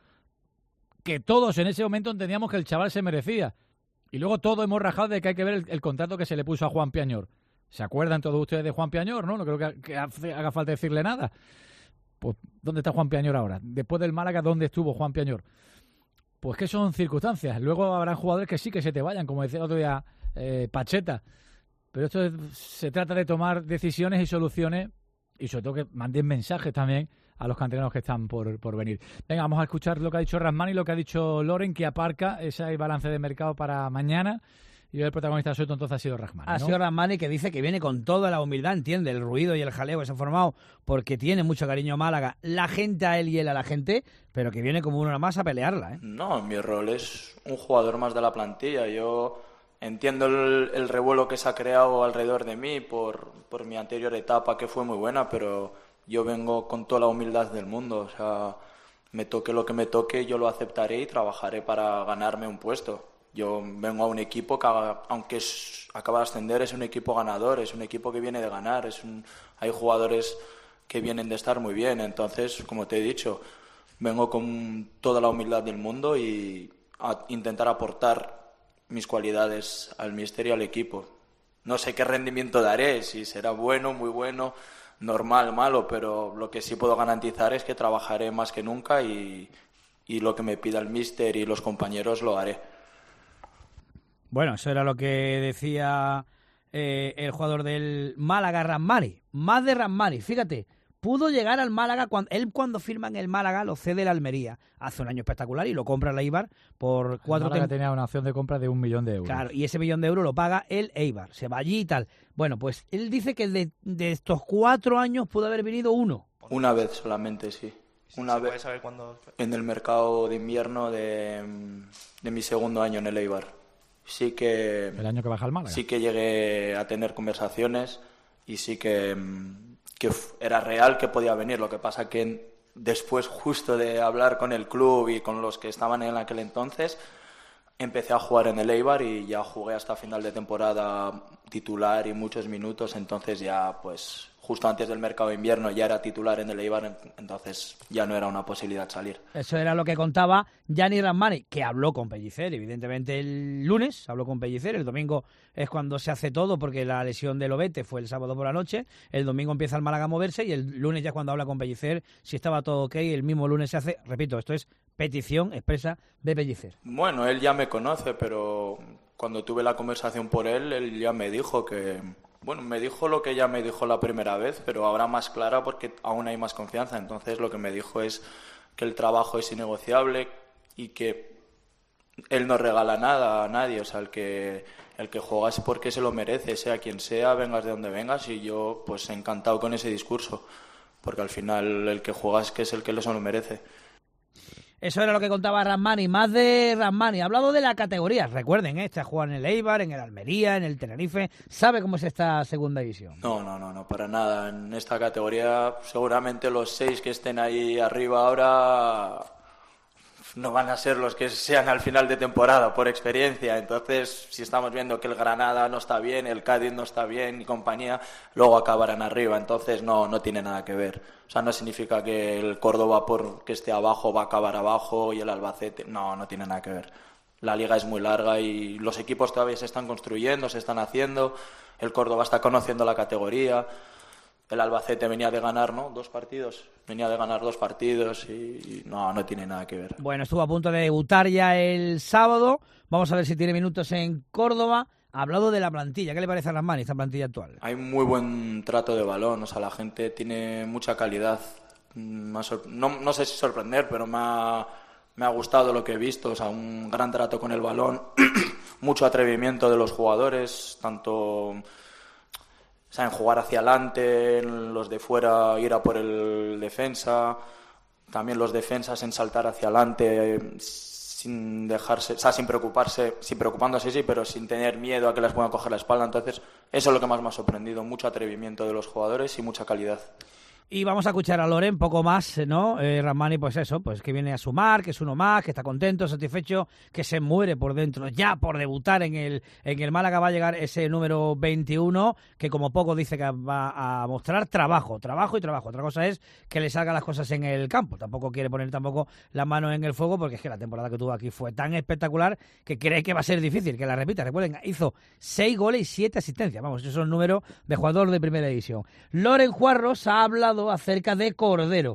que todos en ese momento entendíamos que el chaval se merecía. Y luego todos hemos rajado de que hay que ver el, el contrato que se le puso a Juan Piañor. ¿Se acuerdan todos ustedes de Juan Piañor, no? No creo que, que haga falta decirle nada. Pues, ¿dónde está Juan Piañor ahora? Después del Málaga, ¿dónde estuvo Juan Piañor? Pues que son circunstancias. Luego habrán jugadores que sí que se te vayan, como decía el otro día eh, Pacheta. Pero esto es, se trata de tomar decisiones y soluciones y sobre todo que manden mensajes también a los canteranos que están por, por venir. Venga, vamos a escuchar lo que ha dicho Rasman y lo que ha dicho Loren, que aparca ese balance de mercado para mañana. Y el protagonista suelto entonces ha sido Rahmani, ¿no? Ha sido Rahmani, que dice que viene con toda la humildad, entiende el ruido y el jaleo que se ha formado porque tiene mucho cariño a Málaga, la gente a él y él a la gente, pero que viene como una más a pelearla, ¿eh? No, mi rol es un jugador más de la plantilla. Yo entiendo el, el revuelo que se ha creado alrededor de mí por, por mi anterior etapa, que fue muy buena, pero yo vengo con toda la humildad del mundo. O sea, me toque lo que me toque, yo lo aceptaré y trabajaré para ganarme un puesto. Yo vengo a un equipo que, aunque es, acaba de ascender, es un equipo ganador, es un equipo que viene de ganar, es un, hay jugadores que vienen de estar muy bien. Entonces, como te he dicho, vengo con toda la humildad del mundo y a intentar aportar mis cualidades al míster y al equipo. No sé qué rendimiento daré, si será bueno, muy bueno, normal, malo, pero lo que sí puedo garantizar es que trabajaré más que nunca y, y lo que me pida el míster y los compañeros lo haré. Bueno, eso era lo que decía eh, el jugador del Málaga, Rahmani. Más de Rahmani, fíjate, pudo llegar al Málaga, cuando, él cuando firma en el Málaga lo cede el Almería. Hace un año espectacular y lo compra el Eibar por cuatro... El Málaga tenía una opción de compra de un millón de euros. Claro, y ese millón de euros lo paga el Eibar, se va allí y tal. Bueno, pues él dice que de, de estos cuatro años pudo haber venido uno. Una vez solamente, sí. Una ¿Se vez puede saber cuándo? En el mercado de invierno de, de mi segundo año en el Eibar. Sí que... ¿El año que baja el Málaga? Sí que llegué a tener conversaciones y sí que, que era real que podía venir. Lo que pasa que después, justo de hablar con el club y con los que estaban en aquel entonces, empecé a jugar en el Eibar y ya jugué hasta final de temporada titular y muchos minutos. Entonces ya, pues, justo antes del mercado de invierno ya era titular en el Eibar, entonces ya no era una posibilidad salir. Eso era lo que contaba Gianni Rahmani, que habló con Pellicer, evidentemente el lunes, habló con Pellicer, el domingo es cuando se hace todo, porque la lesión de Lobete fue el sábado por la noche, el domingo empieza el Málaga a moverse y el lunes ya es cuando habla con Pellicer, si estaba todo ok, el mismo lunes se hace, repito, esto es petición expresa de Pellicer. Bueno, él ya me conoce, pero cuando tuve la conversación por él, él ya me dijo que... Bueno, me dijo lo que ya me dijo la primera vez, pero ahora más clara porque aún hay más confianza. Entonces lo que me dijo es que el trabajo es innegociable y que él no regala nada a nadie. O sea, el que, el que juega es porque se lo merece, sea quien sea, vengas de donde vengas. Y yo, pues, encantado con ese discurso, porque al final el que juega es que es el que se lo merece. Eso era lo que contaba Rahmani, más de Rahmani. Ha hablado de la categoría. Recuerden, ¿eh? Este ha jugado en el Eibar, en el Almería, en el Tenerife. ¿Sabe cómo es esta segunda división? No, no, no, no, para nada. En esta categoría seguramente los seis que estén ahí arriba ahora no van a ser los que sean al final de temporada, por experiencia. Entonces, si estamos viendo que el Granada no está bien, el Cádiz no está bien y compañía, luego acabarán arriba. Entonces, no, no tiene nada que ver. O sea, no significa que el Córdoba, porque esté abajo, va a acabar abajo y el Albacete. No, no tiene nada que ver. La liga es muy larga y los equipos todavía se están construyendo, se están haciendo. El Córdoba está conociendo la categoría. El Albacete venía de ganar, ¿no? Dos partidos. Venía de ganar dos partidos y, y no, no tiene nada que ver. Bueno, estuvo a punto de debutar ya el sábado. Vamos a ver si tiene minutos en Córdoba. Ha hablado de la plantilla. ¿Qué le parece a Rahmani esta plantilla actual? Hay muy buen trato de balón. O sea, la gente tiene mucha calidad. No, no sé si sorprender, pero me ha, me ha gustado lo que he visto. O sea, un gran trato con el balón. Mucho atrevimiento de los jugadores, tanto... saben jugar hacia adelante, los de fuera ir a por el defensa, también los defensas en saltar hacia adelante sin dejarse, o sea, sin preocuparse, sin preocupándose sí, pero sin tener miedo a que les puedan coger la espalda. Entonces, eso es lo que más me ha sorprendido, mucho atrevimiento de los jugadores y mucha calidad. Y vamos a escuchar a Loren poco más, ¿no? Eh, Rahmani, pues eso, pues que viene a sumar, que es uno más, que está contento, satisfecho, que se muere por dentro ya por debutar en el en el Málaga. Va a llegar ese número veintiuno, que como poco dice que va a mostrar trabajo, trabajo y trabajo. Otra cosa es que le salgan las cosas en el campo. Tampoco quiere poner tampoco las manos en el fuego, porque es que la temporada que tuvo aquí fue tan espectacular que cree que va a ser difícil que la repita. Recuerden, hizo seis goles y siete asistencias. Vamos, esos son números de jugador de primera división. Loren Juarros ha hablado acerca de Cordero.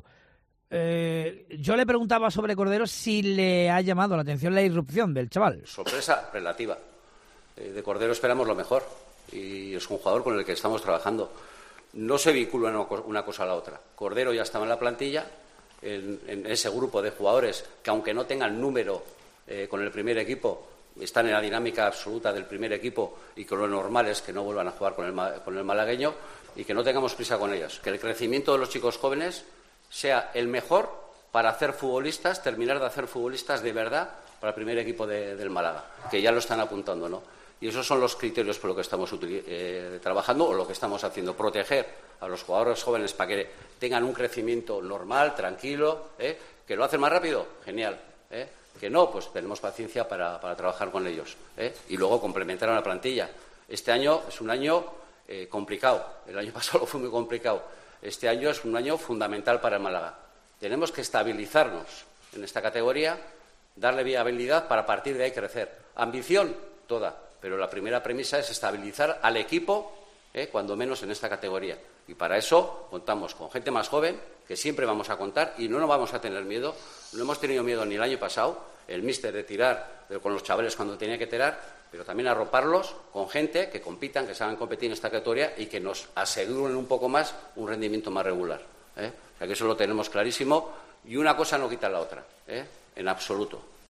Eh, yo le preguntaba sobre Cordero si le ha llamado la atención la irrupción del chaval. Sorpresa relativa. Eh, de Cordero esperamos lo mejor y es un jugador con el que estamos trabajando. No se vincula una cosa a la otra. Cordero ya estaba en la plantilla, en, en ese grupo de jugadores que, aunque no tengan número eh, con el primer equipo, están en la dinámica absoluta del primer equipo y que lo normal es que no vuelvan a jugar con el, con el malagueño y que no tengamos prisa con ellos. Que el crecimiento de los chicos jóvenes sea el mejor para hacer futbolistas, terminar de hacer futbolistas de verdad para el primer equipo de, del Málaga, que ya lo están apuntando, ¿no? Y esos son los criterios por los que estamos eh, trabajando o lo que estamos haciendo, proteger a los jugadores jóvenes para que tengan un crecimiento normal, tranquilo, ¿eh? Que lo hacen más rápido, genial, ¿eh? Que no, pues tenemos paciencia para, para trabajar con ellos, ¿eh? Y luego complementar a la plantilla. Este año es un año eh, complicado, el año pasado fue muy complicado, este año es un año fundamental para el Málaga. Tenemos que estabilizarnos en esta categoría, darle viabilidad para a partir de ahí crecer. Ambición, toda, pero la primera premisa es estabilizar al equipo, ¿eh? Cuando menos en esta categoría. Y para eso contamos con gente más joven, que siempre vamos a contar y no nos vamos a tener miedo. No hemos tenido miedo ni el año pasado, el míster de tirar con los chavales cuando tenía que tirar, pero también arroparlos con gente que compitan, que saben competir en esta categoría y que nos aseguren un poco más un rendimiento más regular, ¿eh? O sea que eso lo tenemos clarísimo y una cosa no quita la otra, ¿eh? En absoluto.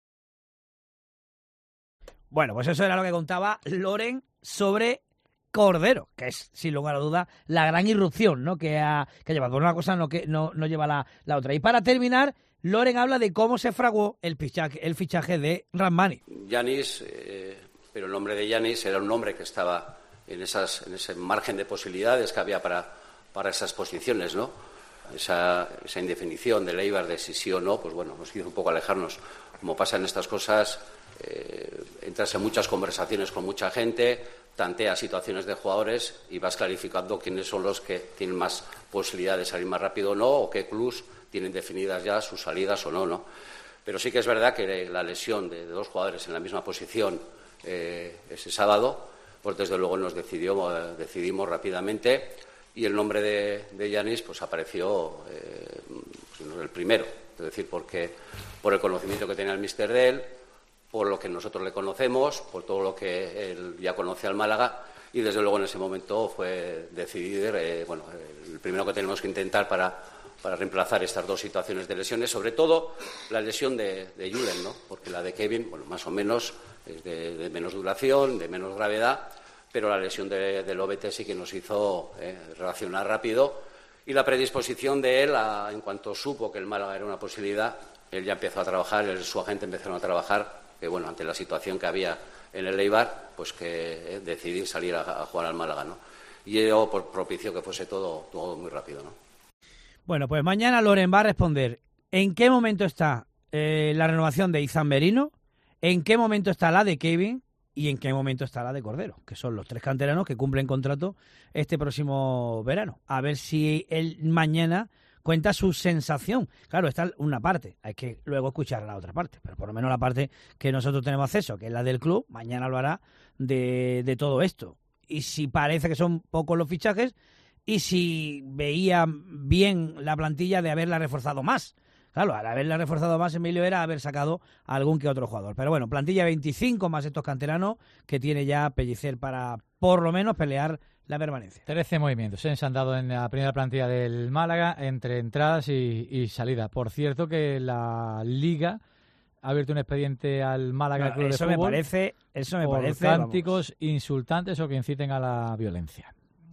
Bueno, pues eso era lo que contaba Loren sobre Cordero, que es, sin lugar a duda, la gran irrupción, ¿no?, que ha, que ha llevado. Por una cosa no, que no, no lleva la, la otra. Y para terminar, Loren habla de cómo se fraguó el fichaje, el fichaje de Rahmani. Yanis, eh, pero el nombre de Yanis era un nombre que estaba en, esas, en ese margen de posibilidades que había para, para esas posiciones, ¿no? Esa, esa indefinición de Eibar de si sí o no, pues bueno, nos hizo un poco alejarnos. Como pasa en estas cosas, eh, entras en muchas conversaciones con mucha gente, tanteas situaciones de jugadores y vas clarificando quiénes son los que tienen más posibilidad de salir más rápido o no, o qué clubs tienen definidas ya sus salidas o no, ¿no? Pero sí que es verdad que la lesión de, de dos jugadores en la misma posición eh, ese sábado, pues desde luego nos decidió, eh, decidimos rápidamente y el nombre de Yanis pues apareció eh, pues, el primero, es decir, porque por el conocimiento que tenía el míster de él, por lo que nosotros le conocemos, por todo lo que él ya conoce al Málaga y desde luego en ese momento fue decidir, eh, bueno, el primero que tenemos que intentar para, para reemplazar estas dos situaciones de lesiones, sobre todo la lesión de, de Julen, ¿no? Porque la de Kevin, bueno, más o menos es de, de menos duración, de menos gravedad, pero la lesión de, de Lobete sí que nos hizo eh, reaccionar rápido y la predisposición de él, a, en cuanto supo que el Málaga era una posibilidad, él ya empezó a trabajar, él, su agente empezaron a trabajar, que bueno, ante la situación que había en el Eibar, pues que eh, decidí salir a, a jugar al Málaga, ¿no? Y ello por, propició que fuese todo, todo muy rápido, ¿no? Bueno, pues mañana Loren va a responder en qué momento está eh, la renovación de Izan Merino, en qué momento está la de Kevin y en qué momento está la de Cordero, que son los tres canteranos que cumplen contrato este próximo verano. A ver si él mañana cuenta su sensación. Claro, está una parte, hay que luego escuchar la otra parte, pero por lo menos la parte que nosotros tenemos acceso, que es la del club, mañana lo hará de, de todo esto. Y si parece que son pocos los fichajes, y si veía bien la plantilla de haberla reforzado más. Claro, al haberla reforzado más, Emilio, era haber sacado a algún que otro jugador. Pero bueno, plantilla veinticinco más estos canteranos que tiene ya Pellicer para, por lo menos, pelear la permanencia. trece movimientos ¿eh? Se han dado en la primera plantilla del Málaga entre entradas y, y salidas. Por cierto que la Liga ha abierto un expediente al Málaga no, Club eso de me Fútbol parece, eso me por parece, cánticos vamos. insultantes o que inciten a la violencia.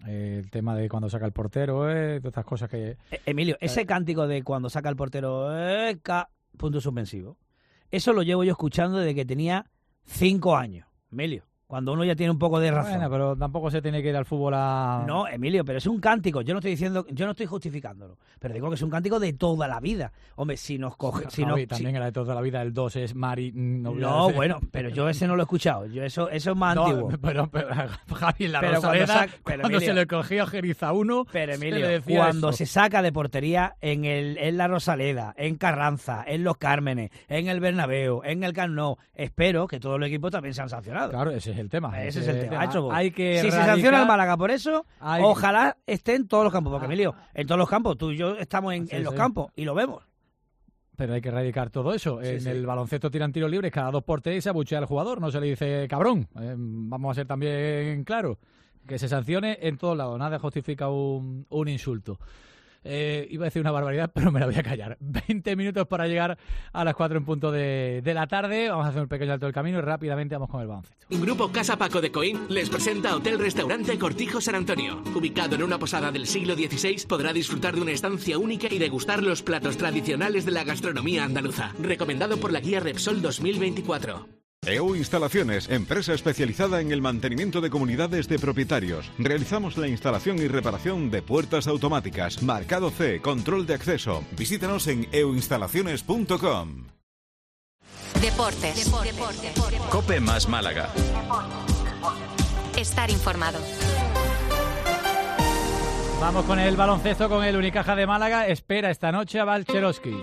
Eh, el tema de cuando saca el portero, eh, todas estas cosas que... Eh, Emilio, ese eh. cántico de cuando saca el portero, eh, ca, punto suspensivo, eso lo llevo yo escuchando desde que tenía cinco años, Emilio. Cuando uno ya tiene un poco de razón. Bueno, pero tampoco se tiene que ir al fútbol a... No, Emilio, pero es un cántico. Yo no estoy diciendo, yo no estoy justificándolo, pero digo que es un cántico de toda la vida. Hombre, si nos coge... Si Javi, no, también si... era de toda la vida, el dos es Mari... No, no bueno, pero yo ese no lo he escuchado. Yo eso, eso es más no, antiguo. Pero, pero Javi, en la pero Rosaleda, cuando, sac... pero, cuando Emilio, se le cogió a Geriza uno, pero Emilio, se le decía cuando eso. se saca de portería en, el, en la Rosaleda, en Carranza, en Los Cármenes, en el Bernabéu, en el Camp Nou, espero que todos los equipos también sean sancionados. Claro, ese es el tema. Ese, ese es el tema. tema. Hay que si erradicar... se sanciona el Málaga por eso, hay... ojalá esté en todos los campos. Porque, Emilio, en todos los campos, tú y yo estamos en, sí, en los sí. campos y lo vemos. Pero hay que erradicar todo eso. Sí, en sí. el baloncesto tiran tiros libres cada dos por tres y se abuchea al jugador. No se le dice cabrón. Eh, vamos a ser también claros. Que se sancione en todos lados. Nada justifica un, un insulto. Eh, iba a decir una barbaridad, pero me la voy a callar. veinte minutos para llegar a las cuatro en punto de, de la tarde. Vamos a hacer un pequeño alto del camino y rápidamente vamos con el baloncesto. Grupo Casa Paco de Coín les presenta Hotel Restaurante Cortijo San Antonio. Ubicado en una posada del siglo dieciséis, podrá disfrutar de una estancia única y degustar los platos tradicionales de la gastronomía andaluza. Recomendado por la guía Repsol dos mil veinticuatro. E U Instalaciones, empresa especializada en el mantenimiento de comunidades de propietarios. Realizamos la instalación y reparación de puertas automáticas, marcado C, control de acceso. Visítanos en e u instalaciones punto com. Deportes. Deportes. Deportes. Cope más Málaga. Estar informado. Vamos con el baloncesto, con el Unicaja de Málaga. Espera esta noche a Balcherowski.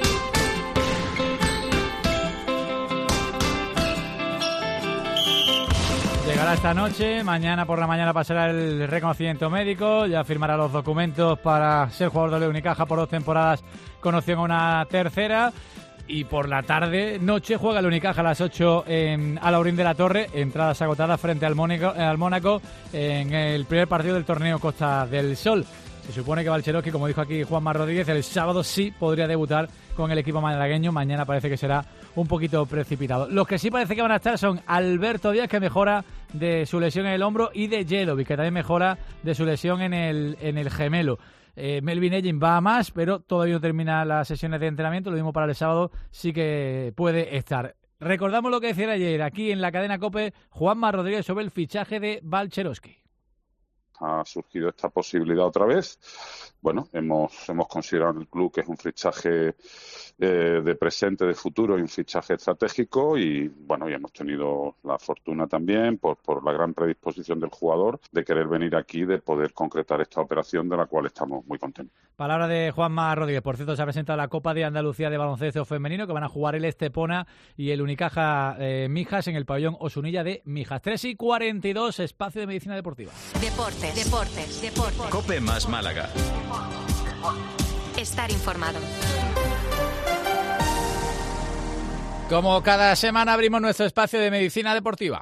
Llegará esta noche, mañana por la mañana pasará el reconocimiento médico, ya firmará los documentos para ser jugador de Unicaja por dos temporadas con opción a una tercera. Y por la tarde, noche, juega el Unicaja a las ocho en Alaurín de la Torre, entradas agotadas frente al Mónaco, al Mónaco en el primer partido del torneo Costa del Sol. Se supone que Balcherowski, como dijo aquí Juanma Rodríguez, el sábado sí podría debutar con el equipo malagueño. Mañana parece que será un poquito precipitado. Los que sí parece que van a estar son Alberto Díaz, que mejora de su lesión en el hombro, y de Jelovic, que también mejora de su lesión en el, en el gemelo. Eh, Melvin Egin va a más, pero todavía no termina las sesiones de entrenamiento. Lo mismo para el sábado, sí que puede estar. Recordamos lo que decía ayer aquí en la cadena COPE Juanma Rodríguez sobre el fichaje de Balcherowski. Ha surgido esta posibilidad otra vez. Bueno, hemos hemos considerado en el club que es un fichaje eh, de presente, de futuro y un fichaje estratégico, y bueno, y hemos tenido la fortuna también por, por la gran predisposición del jugador de querer venir aquí, de poder concretar esta operación, de la cual estamos muy contentos. Palabra de Juanma Rodríguez. Por cierto, se ha presentado la Copa de Andalucía de baloncesto femenino, que van a jugar el Estepona y el Unicaja eh, Mijas en el pabellón Osunilla de Mijas. tres y cuarenta y dos, espacio de medicina deportiva. Deportes, deportes, deportes. Cope más Málaga. Estar informado. Como cada semana abrimos nuestro espacio de medicina deportiva.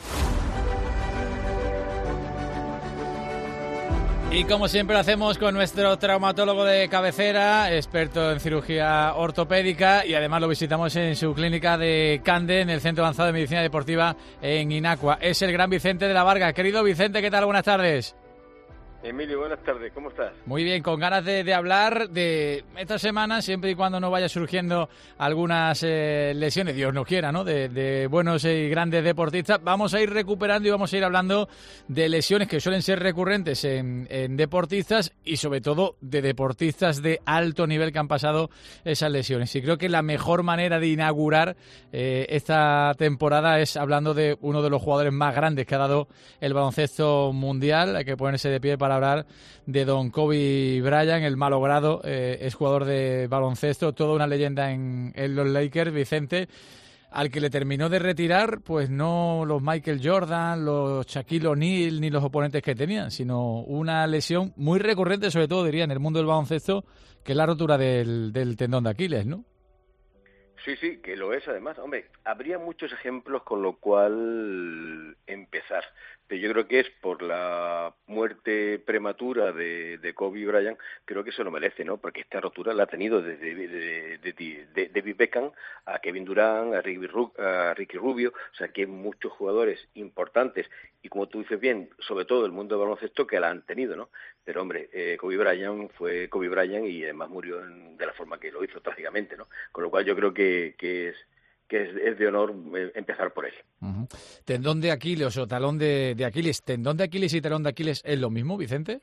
Y como siempre lo hacemos con nuestro traumatólogo de cabecera, experto en cirugía ortopédica, y además lo visitamos en su clínica de Cande, en el Centro Avanzado de Medicina Deportiva en Inacua. Es el gran Vicente de la Varga. Querido Vicente, ¿qué tal? Buenas tardes. Emilio, buenas tardes, ¿cómo estás? Muy bien, con ganas de, de hablar de esta semana, siempre y cuando no vaya surgiendo algunas eh, lesiones, Dios no quiera, ¿no? De, de buenos y grandes deportistas. Vamos a ir recuperando y vamos a ir hablando de lesiones que suelen ser recurrentes en, en deportistas, y sobre todo de deportistas de alto nivel que han pasado esas lesiones. Y creo que la mejor manera de inaugurar eh, esta temporada es hablando de uno de los jugadores más grandes que ha dado el baloncesto mundial. Hay que ponerse de pie para hablar de don Kobe Bryant, el malogrado, eh, es jugador de baloncesto, toda una leyenda en, en los Lakers, Vicente, al que le terminó de retirar, pues no los Michael Jordan, los Shaquille O'Neal, ni los oponentes que tenían, sino una lesión muy recurrente, sobre todo, diría, en el mundo del baloncesto, que es la rotura del, del tendón de Aquiles, ¿no? Sí, sí, que lo es además. Hombre, habría muchos ejemplos con lo cual empezar, pero yo creo que es por la muerte prematura de, de Kobe Bryant, creo que se lo merece, ¿no? Porque esta rotura la ha tenido desde de, de, de, de, de David Beckham a Kevin Durant, a Ricky, a Ricky Rubio, o sea que hay muchos jugadores importantes y como tú dices bien, sobre todo el mundo del baloncesto que la han tenido, ¿no? Pero hombre, eh, Kobe Bryant fue Kobe Bryant y además murió en, de la forma que lo hizo trágicamente, ¿no? Con lo cual yo creo que, que es que es, es de honor empezar por él. Uh-huh. ¿Tendón de Aquiles o talón de, de Aquiles? ¿Tendón de Aquiles y talón de Aquiles es lo mismo, Vicente?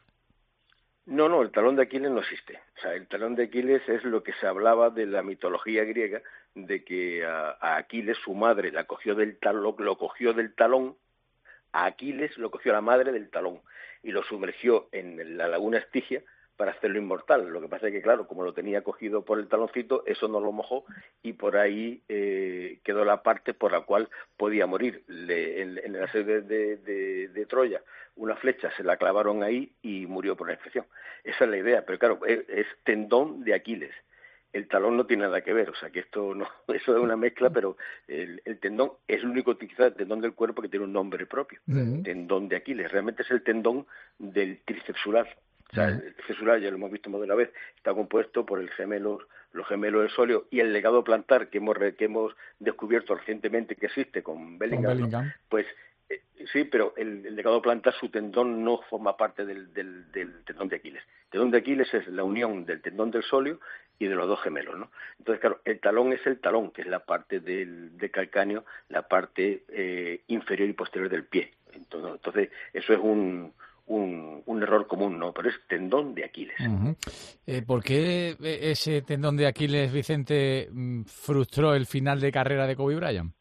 No, no, el talón de Aquiles no existe. O sea, el talón de Aquiles es lo que se hablaba de la mitología griega, de que a, a Aquiles su madre la cogió del talón, lo cogió del talón, a Aquiles lo cogió la madre del talón y lo sumergió en la laguna Estigia para hacerlo inmortal. Lo que pasa es que, claro, como lo tenía cogido por el taloncito, eso no lo mojó y por ahí eh, quedó la parte por la cual podía morir. Le, en, en el asedio de, de, de, de Troya, una flecha se la clavaron ahí y murió por la infección. Esa es la idea, pero claro, es, es tendón de Aquiles. El talón no tiene nada que ver, o sea que esto no, eso es una mezcla, pero el, el tendón es el único quizás el tendón del cuerpo que tiene un nombre propio. Uh-huh. Tendón de Aquiles, realmente es el tendón del tríceps. O sea, el tríceps, ya lo hemos visto más de una vez, está compuesto por el gemelo, los gemelos del sóleo y el legado plantar que hemos, que hemos descubierto recientemente que existe con Bellingham. Con Bellingham. ¿No? Pues eh, sí, pero el, el legado plantar, su tendón no forma parte del, del, del tendón de Aquiles. El tendón de Aquiles es la unión del tendón del sóleo y de los dos gemelos, ¿no? Entonces, claro, el talón es el talón, que es la parte del, del calcáneo, la parte eh, inferior y posterior del pie. Entonces, entonces eso es un... Un, un error común, ¿no? Pero es tendón de Aquiles. Uh-huh. Eh, ¿Por qué ese tendón de Aquiles, Vicente, frustró el final de carrera de Kobe Bryant?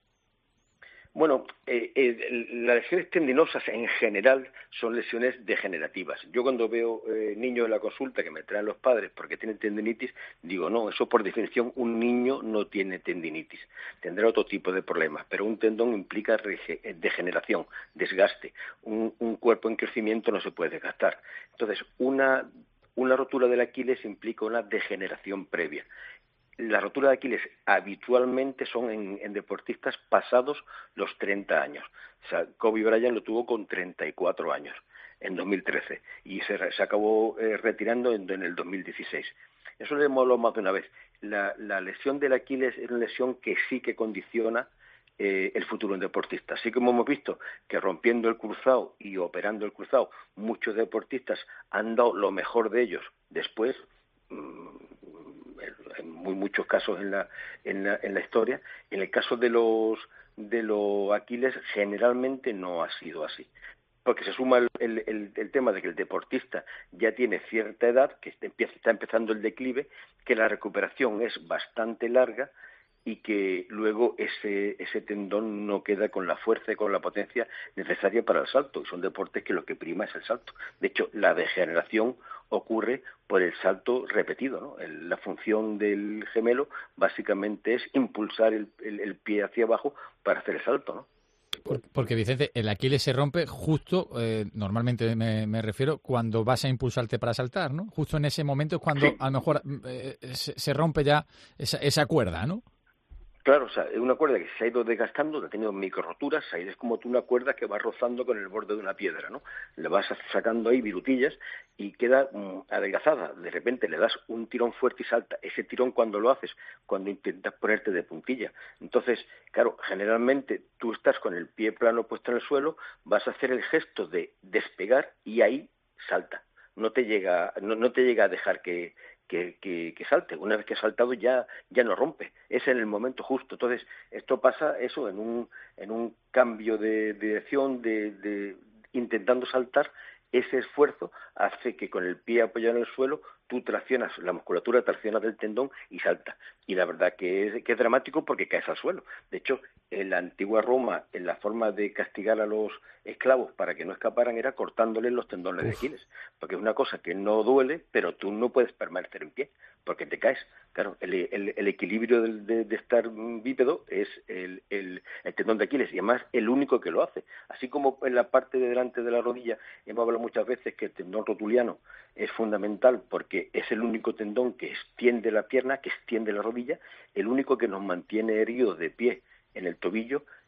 Bueno, eh, eh, las lesiones tendinosas en general son lesiones degenerativas. Yo cuando veo eh, niños en la consulta que me traen los padres porque tienen tendinitis, digo, no, eso por definición un niño no tiene tendinitis. Tendrá otro tipo de problemas, pero un tendón implica rege- degeneración, desgaste. Un, un cuerpo en crecimiento no se puede desgastar. Entonces, una, una rotura del Aquiles implica una degeneración previa. La rotura de Aquiles habitualmente son en, en deportistas pasados los treinta años. O sea, Kobe Bryant lo tuvo con treinta y cuatro años, en dos mil trece, y se, se acabó eh, retirando en, en el dos mil dieciséis. Eso lo hemos hablado más de una vez. La, la lesión del Aquiles es una lesión que sí que condiciona eh, el futuro de un deportista. Así como hemos visto que rompiendo el cruzado y operando el cruzado, muchos deportistas han dado lo mejor de ellos después, mmm, en muy muchos casos en la, en la en la historia. En el caso de los de los Aquiles generalmente no ha sido así, porque se suma el, el, el tema de que el deportista ya tiene cierta edad, que empieza, está empezando el declive, que la recuperación es bastante larga y que luego ese ese tendón no queda con la fuerza y con la potencia necesaria para el salto. Y son deportes que lo que prima es el salto. De hecho, la degeneración ocurre por el salto repetido, ¿no? El, la función del gemelo básicamente es impulsar el, el, el pie hacia abajo para hacer el salto, ¿no? Porque, Vicente, el Aquiles se rompe justo, eh, normalmente me, me refiero, cuando vas a impulsarte para saltar, ¿no? Justo en ese momento es cuando sí. a lo mejor eh, se, se rompe ya esa, esa cuerda, ¿no? Claro, o sea, es una cuerda que se ha ido desgastando, ha tenido micro roturas, ahí es como tú una cuerda que va rozando con el borde de una piedra, ¿no? Le vas sacando ahí virutillas y queda um, adelgazada. De repente le das un tirón fuerte y salta. Ese tirón, cuando lo haces, cuando intentas ponerte de puntilla. Entonces, claro, generalmente tú estás con el pie plano puesto en el suelo, vas a hacer el gesto de despegar y ahí salta. No te llega, no, no te llega a dejar que Que, que, que salte. Una vez que ha saltado ya ya no rompe, es en el momento justo. Entonces esto pasa eso en un en un cambio de, de dirección de, de intentando saltar. Ese esfuerzo hace que con el pie apoyado en el suelo tú traccionas, la musculatura tracciona del tendón y salta. Y la verdad que es, que es dramático porque caes al suelo. De hecho, en la antigua Roma, en la forma de castigar a los esclavos para que no escaparan era cortándoles los tendones Uf. de Aquiles. Porque es una cosa que no duele, pero tú no puedes permanecer en pie porque te caes. Claro, el, el, el equilibrio de, de, de estar bípedo es el, el, el tendón de Aquiles y además el único que lo hace. Así como en la parte de delante de la rodilla hemos hablado muchas veces que el tendón rotuliano es fundamental porque es el único tendón que extiende la pierna, que extiende la rodilla, el único que nos mantiene erguidos de pie en el tobillo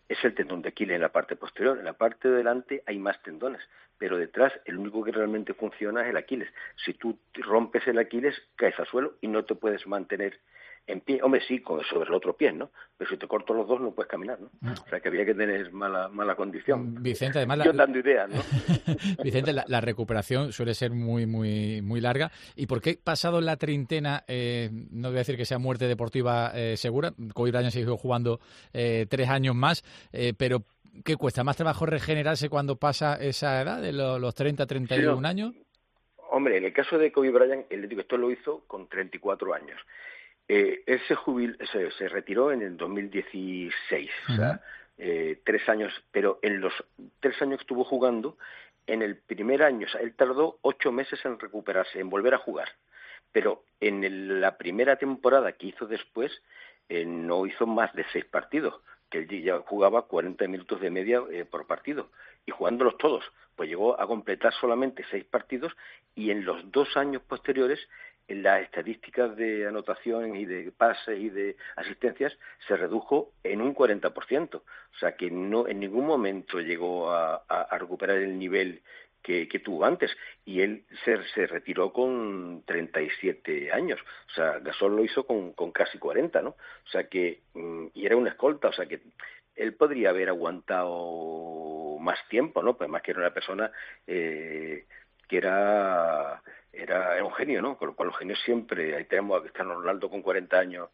es el tendón de Aquiles en la parte posterior. En la parte de delante hay más tendones, pero detrás el único que realmente funciona es el Aquiles. Si tú rompes el Aquiles, caes al suelo y no te puedes mantener en pie. Hombre, sí, con, sobre el otro pie, ¿no? Pero si te corto los dos no puedes caminar, ¿no? Mm. O sea, que había que tener mala mala condición. Vicente, además... Yo la... dando ideas, ¿no? Vicente, la, la recuperación suele ser muy, muy muy larga. ¿Y por qué pasado la treintena, eh, no voy a decir que sea muerte deportiva eh, segura, Kobe Bryant siguió jugando eh, tres años más, eh, pero ¿qué cuesta? ¿Más trabajo regenerarse cuando pasa esa edad, de los, los treinta, treinta y uno sí, no. años? Hombre, en el caso de Kobe Bryant, el digo, esto lo hizo con treinta y cuatro años. Eh, él se, jubil, se, se retiró en el dos mil dieciséis, uh-huh. o sea, eh, tres años, pero en los tres años que estuvo jugando, en el primer año, o sea, él tardó ocho meses en recuperarse, en volver a jugar, pero en el, la primera temporada que hizo después, eh, no hizo más de seis partidos, que él ya jugaba cuarenta minutos de media eh, por partido, y jugándolos todos, pues llegó a completar solamente seis partidos, y en los dos años posteriores, en las estadísticas de anotación y de pases y de asistencias se redujo en un cuarenta por ciento. O sea que no en ningún momento llegó a, a, a recuperar el nivel que, que tuvo antes. Y él se, se retiró con treinta y siete años. O sea, Gasol lo hizo con, con casi cuarenta, ¿no? O sea que... Y era una escolta, o sea que él podría haber aguantado más tiempo, ¿no? Pues más que era una persona eh, que era... Era, era un genio, ¿no? Con lo cual los genios siempre, ahí tenemos a Cristiano Ronaldo con cuarenta años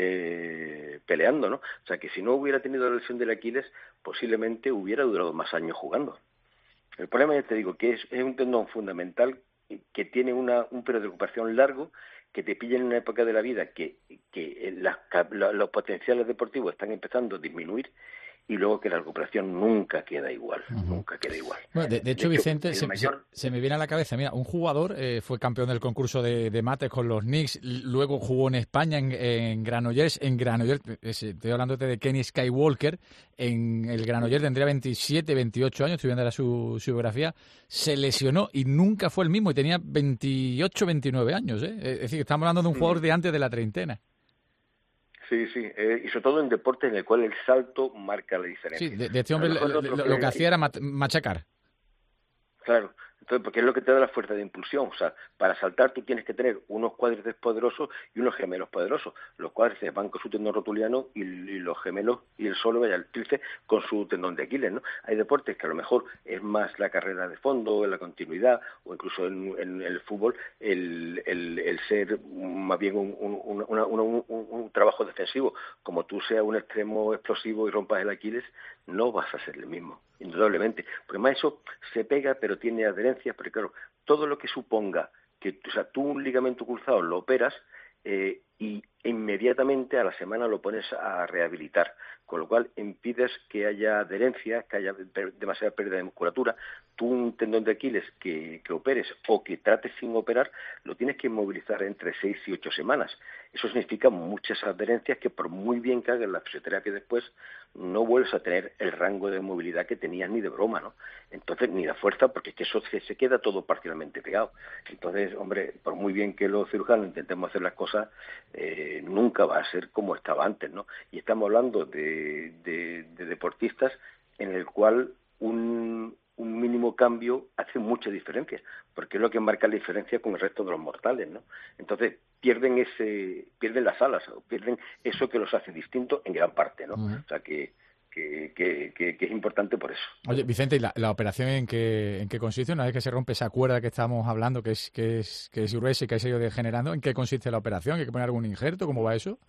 eh, peleando, ¿no? O sea que si no hubiera tenido la lesión del Aquiles, posiblemente hubiera durado más años jugando. El problema, ya te digo, que es, es un tendón fundamental que tiene una, un periodo de recuperación largo, que te pilla en una época de la vida que, que las, los potenciales deportivos están empezando a disminuir, y luego que la recuperación nunca queda igual, uh-huh. nunca queda igual. Bueno, de, de hecho, de hecho Vicente, se, mayor... se, se me viene a la cabeza, mira, un jugador eh, fue campeón del concurso de, de mates con los Knicks, luego jugó en España, en, en Granollers, en Granollers, estoy hablándote de Kenny Skywalker, en el Granollers tendría veintisiete, veintiocho años, estoy viendo ahora su, su biografía, se lesionó y nunca fue el mismo, y tenía veintiocho, veintinueve años, ¿eh? Es decir, estamos hablando de un jugador de antes de la treintena. Sí, sí, eh, y sobre todo en deportes en el cual el salto marca la diferencia. Sí, de, de este hombre lo, lo, lo, lo que hacía era machacar. Claro, entonces porque es lo que te da la fuerza de impulsión. O sea, para saltar tú tienes que tener unos cuádriceps poderosos y unos gemelos poderosos. Los cuádriceps van con su tendón rotuliano y, y los gemelos y el solo, vaya, el tríceps con su tendón de Aquiles, ¿no? Hay deportes que a lo mejor es más la carrera de fondo, la continuidad, o incluso en, en el fútbol el, el, el ser más bien un, un, una, una, un, un, un trabajo defensivo. Como tú seas un extremo explosivo y rompas el Aquiles, no vas a ser el mismo, indudablemente. Porque más eso se pega, pero tiene adherencias, porque claro, todo lo que suponga que o sea, tú un ligamento cruzado lo operas eh, y inmediatamente a la semana lo pones a rehabilitar, con lo cual impides que haya adherencia, que haya demasiada pérdida de musculatura. Tú un tendón de Aquiles que, que operes o que trates sin operar, lo tienes que inmovilizar entre seis y ocho semanas. Eso significa muchas adherencias que por muy bien que hagas la fisioterapia después, no vuelves a tener el rango de movilidad que tenías ni de broma, ¿no? Entonces, ni la fuerza, porque es que eso se, se queda todo parcialmente pegado. Entonces, hombre, por muy bien que los cirujanos intentemos hacer las cosas, eh, nunca va a ser como estaba antes, ¿no? Y estamos hablando de, de, de deportistas en el cual un, un mínimo cambio hace mucha diferencia, porque es lo que marca la diferencia con el resto de los mortales, ¿no? Entonces, pierden ese pierden las alas, o pierden eso que los hace distintos en gran parte, ¿no? Uh-huh. O sea, que Que, que, que, que es importante por eso. Oye, Vicente, ¿y la, la operación en qué, en qué consiste? Una vez que se rompe esa cuerda que estábamos hablando, que es que es, que es gruesa y que ha ido degenerando, ¿en qué consiste la operación? ¿Hay que poner algún injerto? ¿Cómo va eso?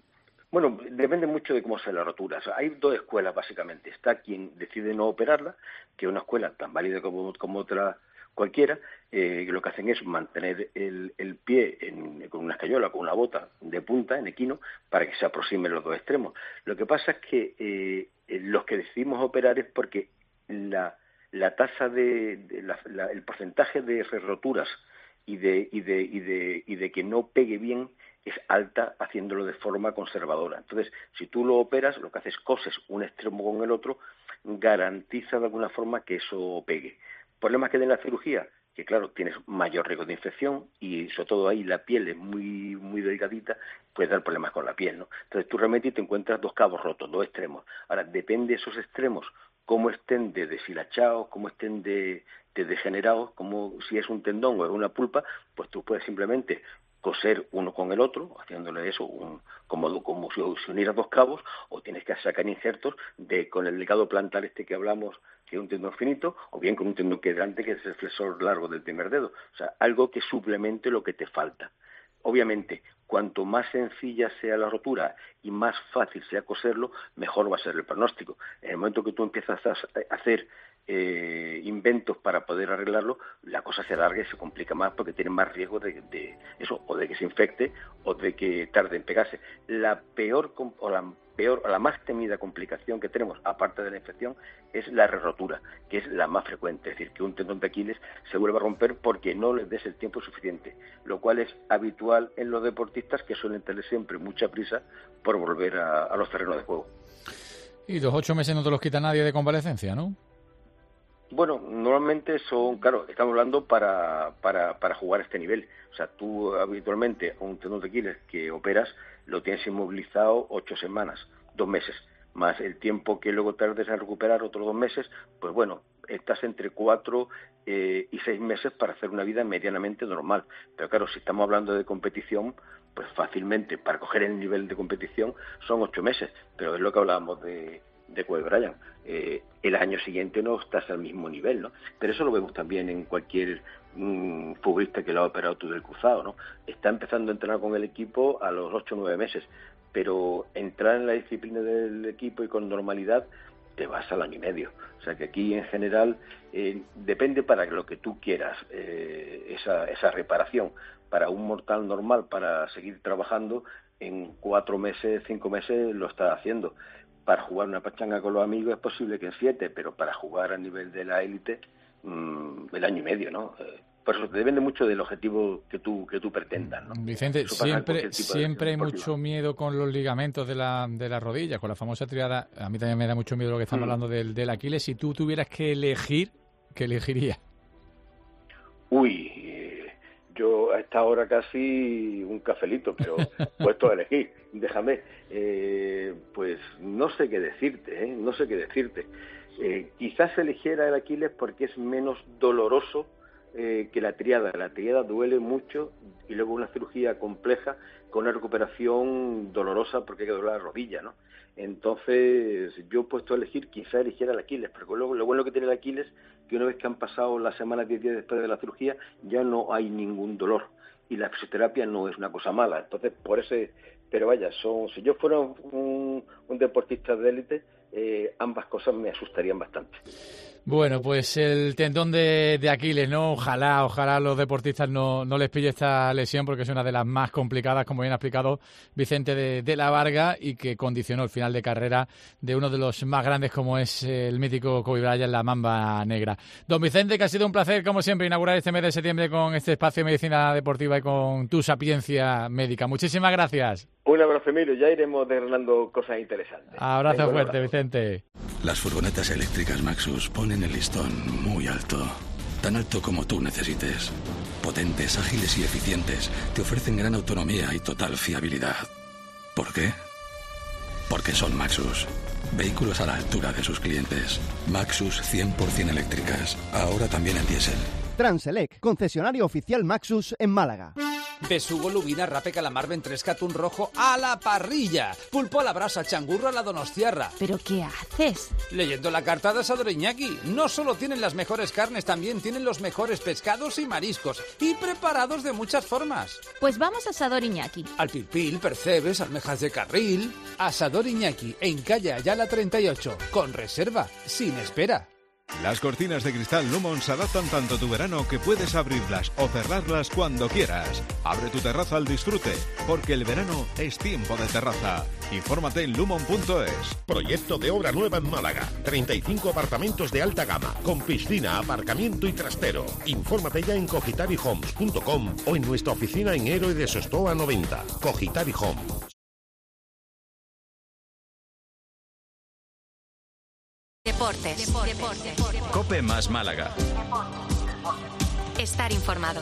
Bueno, depende mucho de cómo sea la rotura. O sea, hay dos escuelas, básicamente. Está quien decide no operarla, que es una escuela tan válida como, como otra cualquiera, eh, que lo que hacen es mantener el, el pie en, con una escayola, con una bota de punta, en equino, para que se aproximen los dos extremos. Lo que pasa es que eh, los que decidimos operar es porque la, la tasa de, de la, la, el porcentaje de roturas y de, y, de, y, de, y de que no pegue bien es alta haciéndolo de forma conservadora. Entonces, si tú lo operas, lo que haces es coses un extremo con el otro, garantiza de alguna forma que eso pegue. ¿Problemas que tiene la cirugía? que claro, tienes mayor riesgo de infección y sobre todo ahí la piel es muy muy delgadita, puedes dar problemas con la piel, ¿no? Entonces tú realmente te encuentras dos cabos rotos, dos extremos. Ahora, depende de esos extremos, cómo estén de deshilachados, cómo estén de, de degenerados, como si es un tendón o es una pulpa, pues tú puedes simplemente coser uno con el otro, haciéndole eso un, como, como si unieras dos cabos, o tienes que sacar injertos de con el ligado plantar este que hablamos, que es un tendón finito, o bien con un tendón quebrante que es el flexor largo del primer dedo. O sea, algo que suplemente lo que te falta. Obviamente, cuanto más sencilla sea la rotura y más fácil sea coserlo, mejor va a ser el pronóstico. En el momento que tú empiezas a hacer eh, inventos para poder arreglarlo, la cosa se alarga y se complica más porque tiene más riesgo de, de eso, o de que se infecte o de que tarde en pegarse. La peor o la peor o la más temida complicación que tenemos, aparte de la infección, es la re-rotura, que es la más frecuente, es decir, que un tendón de Aquiles se vuelve a romper porque no les des el tiempo suficiente, lo cual es habitual en los deportistas que suelen tener siempre mucha prisa por volver a, a los terrenos de juego. Y los ocho meses no te los quita nadie de convalecencia, ¿no? Bueno, normalmente son, claro, estamos hablando para, para, para jugar a este nivel. O sea, tú habitualmente a un tendón de Aquiles que operas lo tienes inmovilizado ocho semanas, dos meses, más el tiempo que luego tardes en recuperar otros dos meses, pues bueno, estás entre cuatro eh, y seis meses para hacer una vida medianamente normal. Pero claro, si estamos hablando de competición, pues fácilmente, para coger el nivel de competición, son ocho meses. Pero es lo que hablábamos de... de Kobe Bryant, eh, el año siguiente no estás al mismo nivel, ¿no? Pero eso lo vemos también en cualquier mmm, futbolista que lo ha operado tú del cruzado, ¿no? Está empezando a entrenar con el equipo a los ocho o nueve meses, pero entrar en la disciplina del equipo y con normalidad te vas al año y medio. O sea que aquí en general eh, depende para lo que tú quieras eh, esa, esa reparación. Para un mortal normal, para seguir trabajando, en cuatro meses, cinco meses lo está haciendo. Para jugar una pachanga con los amigos es posible que en siete, pero para jugar a nivel de la élite, mmm, el año y medio, ¿no? Eh, por eso te depende mucho del objetivo que tú que tú pretendas, ¿no? Vicente, siempre siempre hay mucho miedo con los ligamentos de la, de la rodilla, con la famosa triada. A mí también me da mucho miedo lo que estamos mm. hablando del, del Aquiles. Si tú tuvieras que elegir, ¿qué elegirías? Uy, eh, yo a esta hora casi un cafelito, pero puesto a elegir, déjame. Eh, pues no sé qué decirte, ¿eh? No sé qué decirte. Eh, quizás eligiera el Aquiles porque es menos doloroso eh, que la triada. La triada duele mucho y luego una cirugía compleja con una recuperación dolorosa porque hay que doblar la rodilla, ¿no? Entonces, yo he puesto a elegir, quizá eligiera el Aquiles, pero luego lo bueno que tiene el Aquiles, que una vez que han pasado las semanas, diez días después de la cirugía, ya no hay ningún dolor. Y la fisioterapia no es una cosa mala. Entonces, por ese... Pero vaya, son, si yo fuera un, un deportista de élite, eh, ambas cosas me asustarían bastante. Bueno, pues el tendón de, de Aquiles, ¿no? Ojalá, ojalá a los deportistas no, no les pille esta lesión porque es una de las más complicadas, como bien ha explicado Vicente de, de la Varga, y que condicionó el final de carrera de uno de los más grandes como es el mítico Kobe Bryant, la Mamba Negra. Don Vicente, que ha sido un placer, como siempre, inaugurar este mes de septiembre con este espacio de medicina deportiva y con tu sapiencia médica. Muchísimas gracias. Un abrazo, Emilio. Ya iremos desgranando cosas interesantes. Abrazo Venga, fuerte, abrazo. Vicente. Las furgonetas eléctricas Maxus ponen el listón muy alto. Tan alto como tú necesites. Potentes, ágiles y eficientes. Te ofrecen gran autonomía y total fiabilidad. ¿Por qué? Porque son Maxus. Vehículos a la altura de sus clientes. Maxus cien por ciento eléctricas. Ahora también en diésel. Transelec, concesionario oficial Maxus en Málaga. Besugo, lubina, rape, calamar, ventresca, atún rojo a la parrilla. Pulpo a la brasa, changurro a la donostiarra. ¿Pero qué haces? Leyendo la carta de Asador Iñaki. No solo tienen las mejores carnes, también tienen los mejores pescados y mariscos. Y preparados de muchas formas. Pues vamos a Asador Iñaki. Al pilpil, percebes, almejas de carril. Asador Iñaki, en calle Ayala treinta y ocho. Con reserva, sin espera. Las cortinas de cristal Lumon se adaptan tanto a tu verano que puedes abrirlas o cerrarlas cuando quieras. Abre tu terraza al disfrute, porque el verano es tiempo de terraza. Infórmate en lumon punto es. Proyecto de obra nueva en Málaga. treinta y cinco apartamentos de alta gama, con piscina, aparcamiento y trastero. Infórmate ya en cogitari homes punto com o en nuestra oficina en Héroe de Sostoa noventa. Cogitari Homes. Deportes. Deportes. Deportes. COPE más Málaga. estar informado.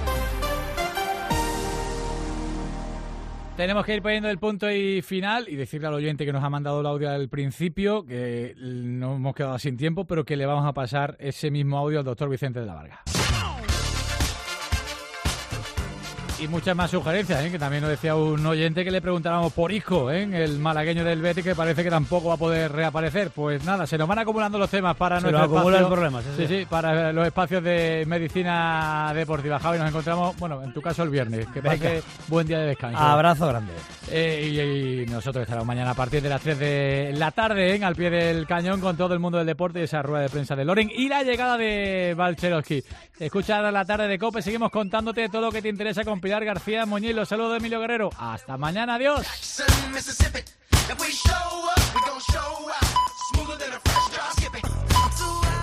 Tenemos que ir poniendo el punto y final y decirle al oyente que nos ha mandado el audio al principio que no hemos quedado sin tiempo, pero que le vamos a pasar ese mismo audio al doctor Vicente de la Varga. Y muchas más sugerencias, ¿eh? Que también nos decía un oyente que le preguntábamos por Isco, ¿eh? El malagueño del Betis, que parece que tampoco va a poder reaparecer. Pues nada, se nos van acumulando los temas para se nuestro acumulan espacio. problemas. Sí, sí, para los espacios de medicina deportiva. Javi, nos encontramos, bueno, en tu caso el viernes. Que pase buen día de descanso. Abrazo grande. Eh, y, y nosotros estaremos mañana a partir de las tres de la tarde, ¿eh? Al pie del cañón con todo el mundo del deporte y esa rueda de prensa de Loren y la llegada de Balcherovski. Escucha la tarde de COPE, seguimos contándote todo lo que te interesa con Pilar García Muñiz. Los saludos de Emilio Guerrero. Hasta mañana, adiós. Mississippi. If we show up, we gon' show out. Smoother than a fresh drop. Skip it. I'm too high.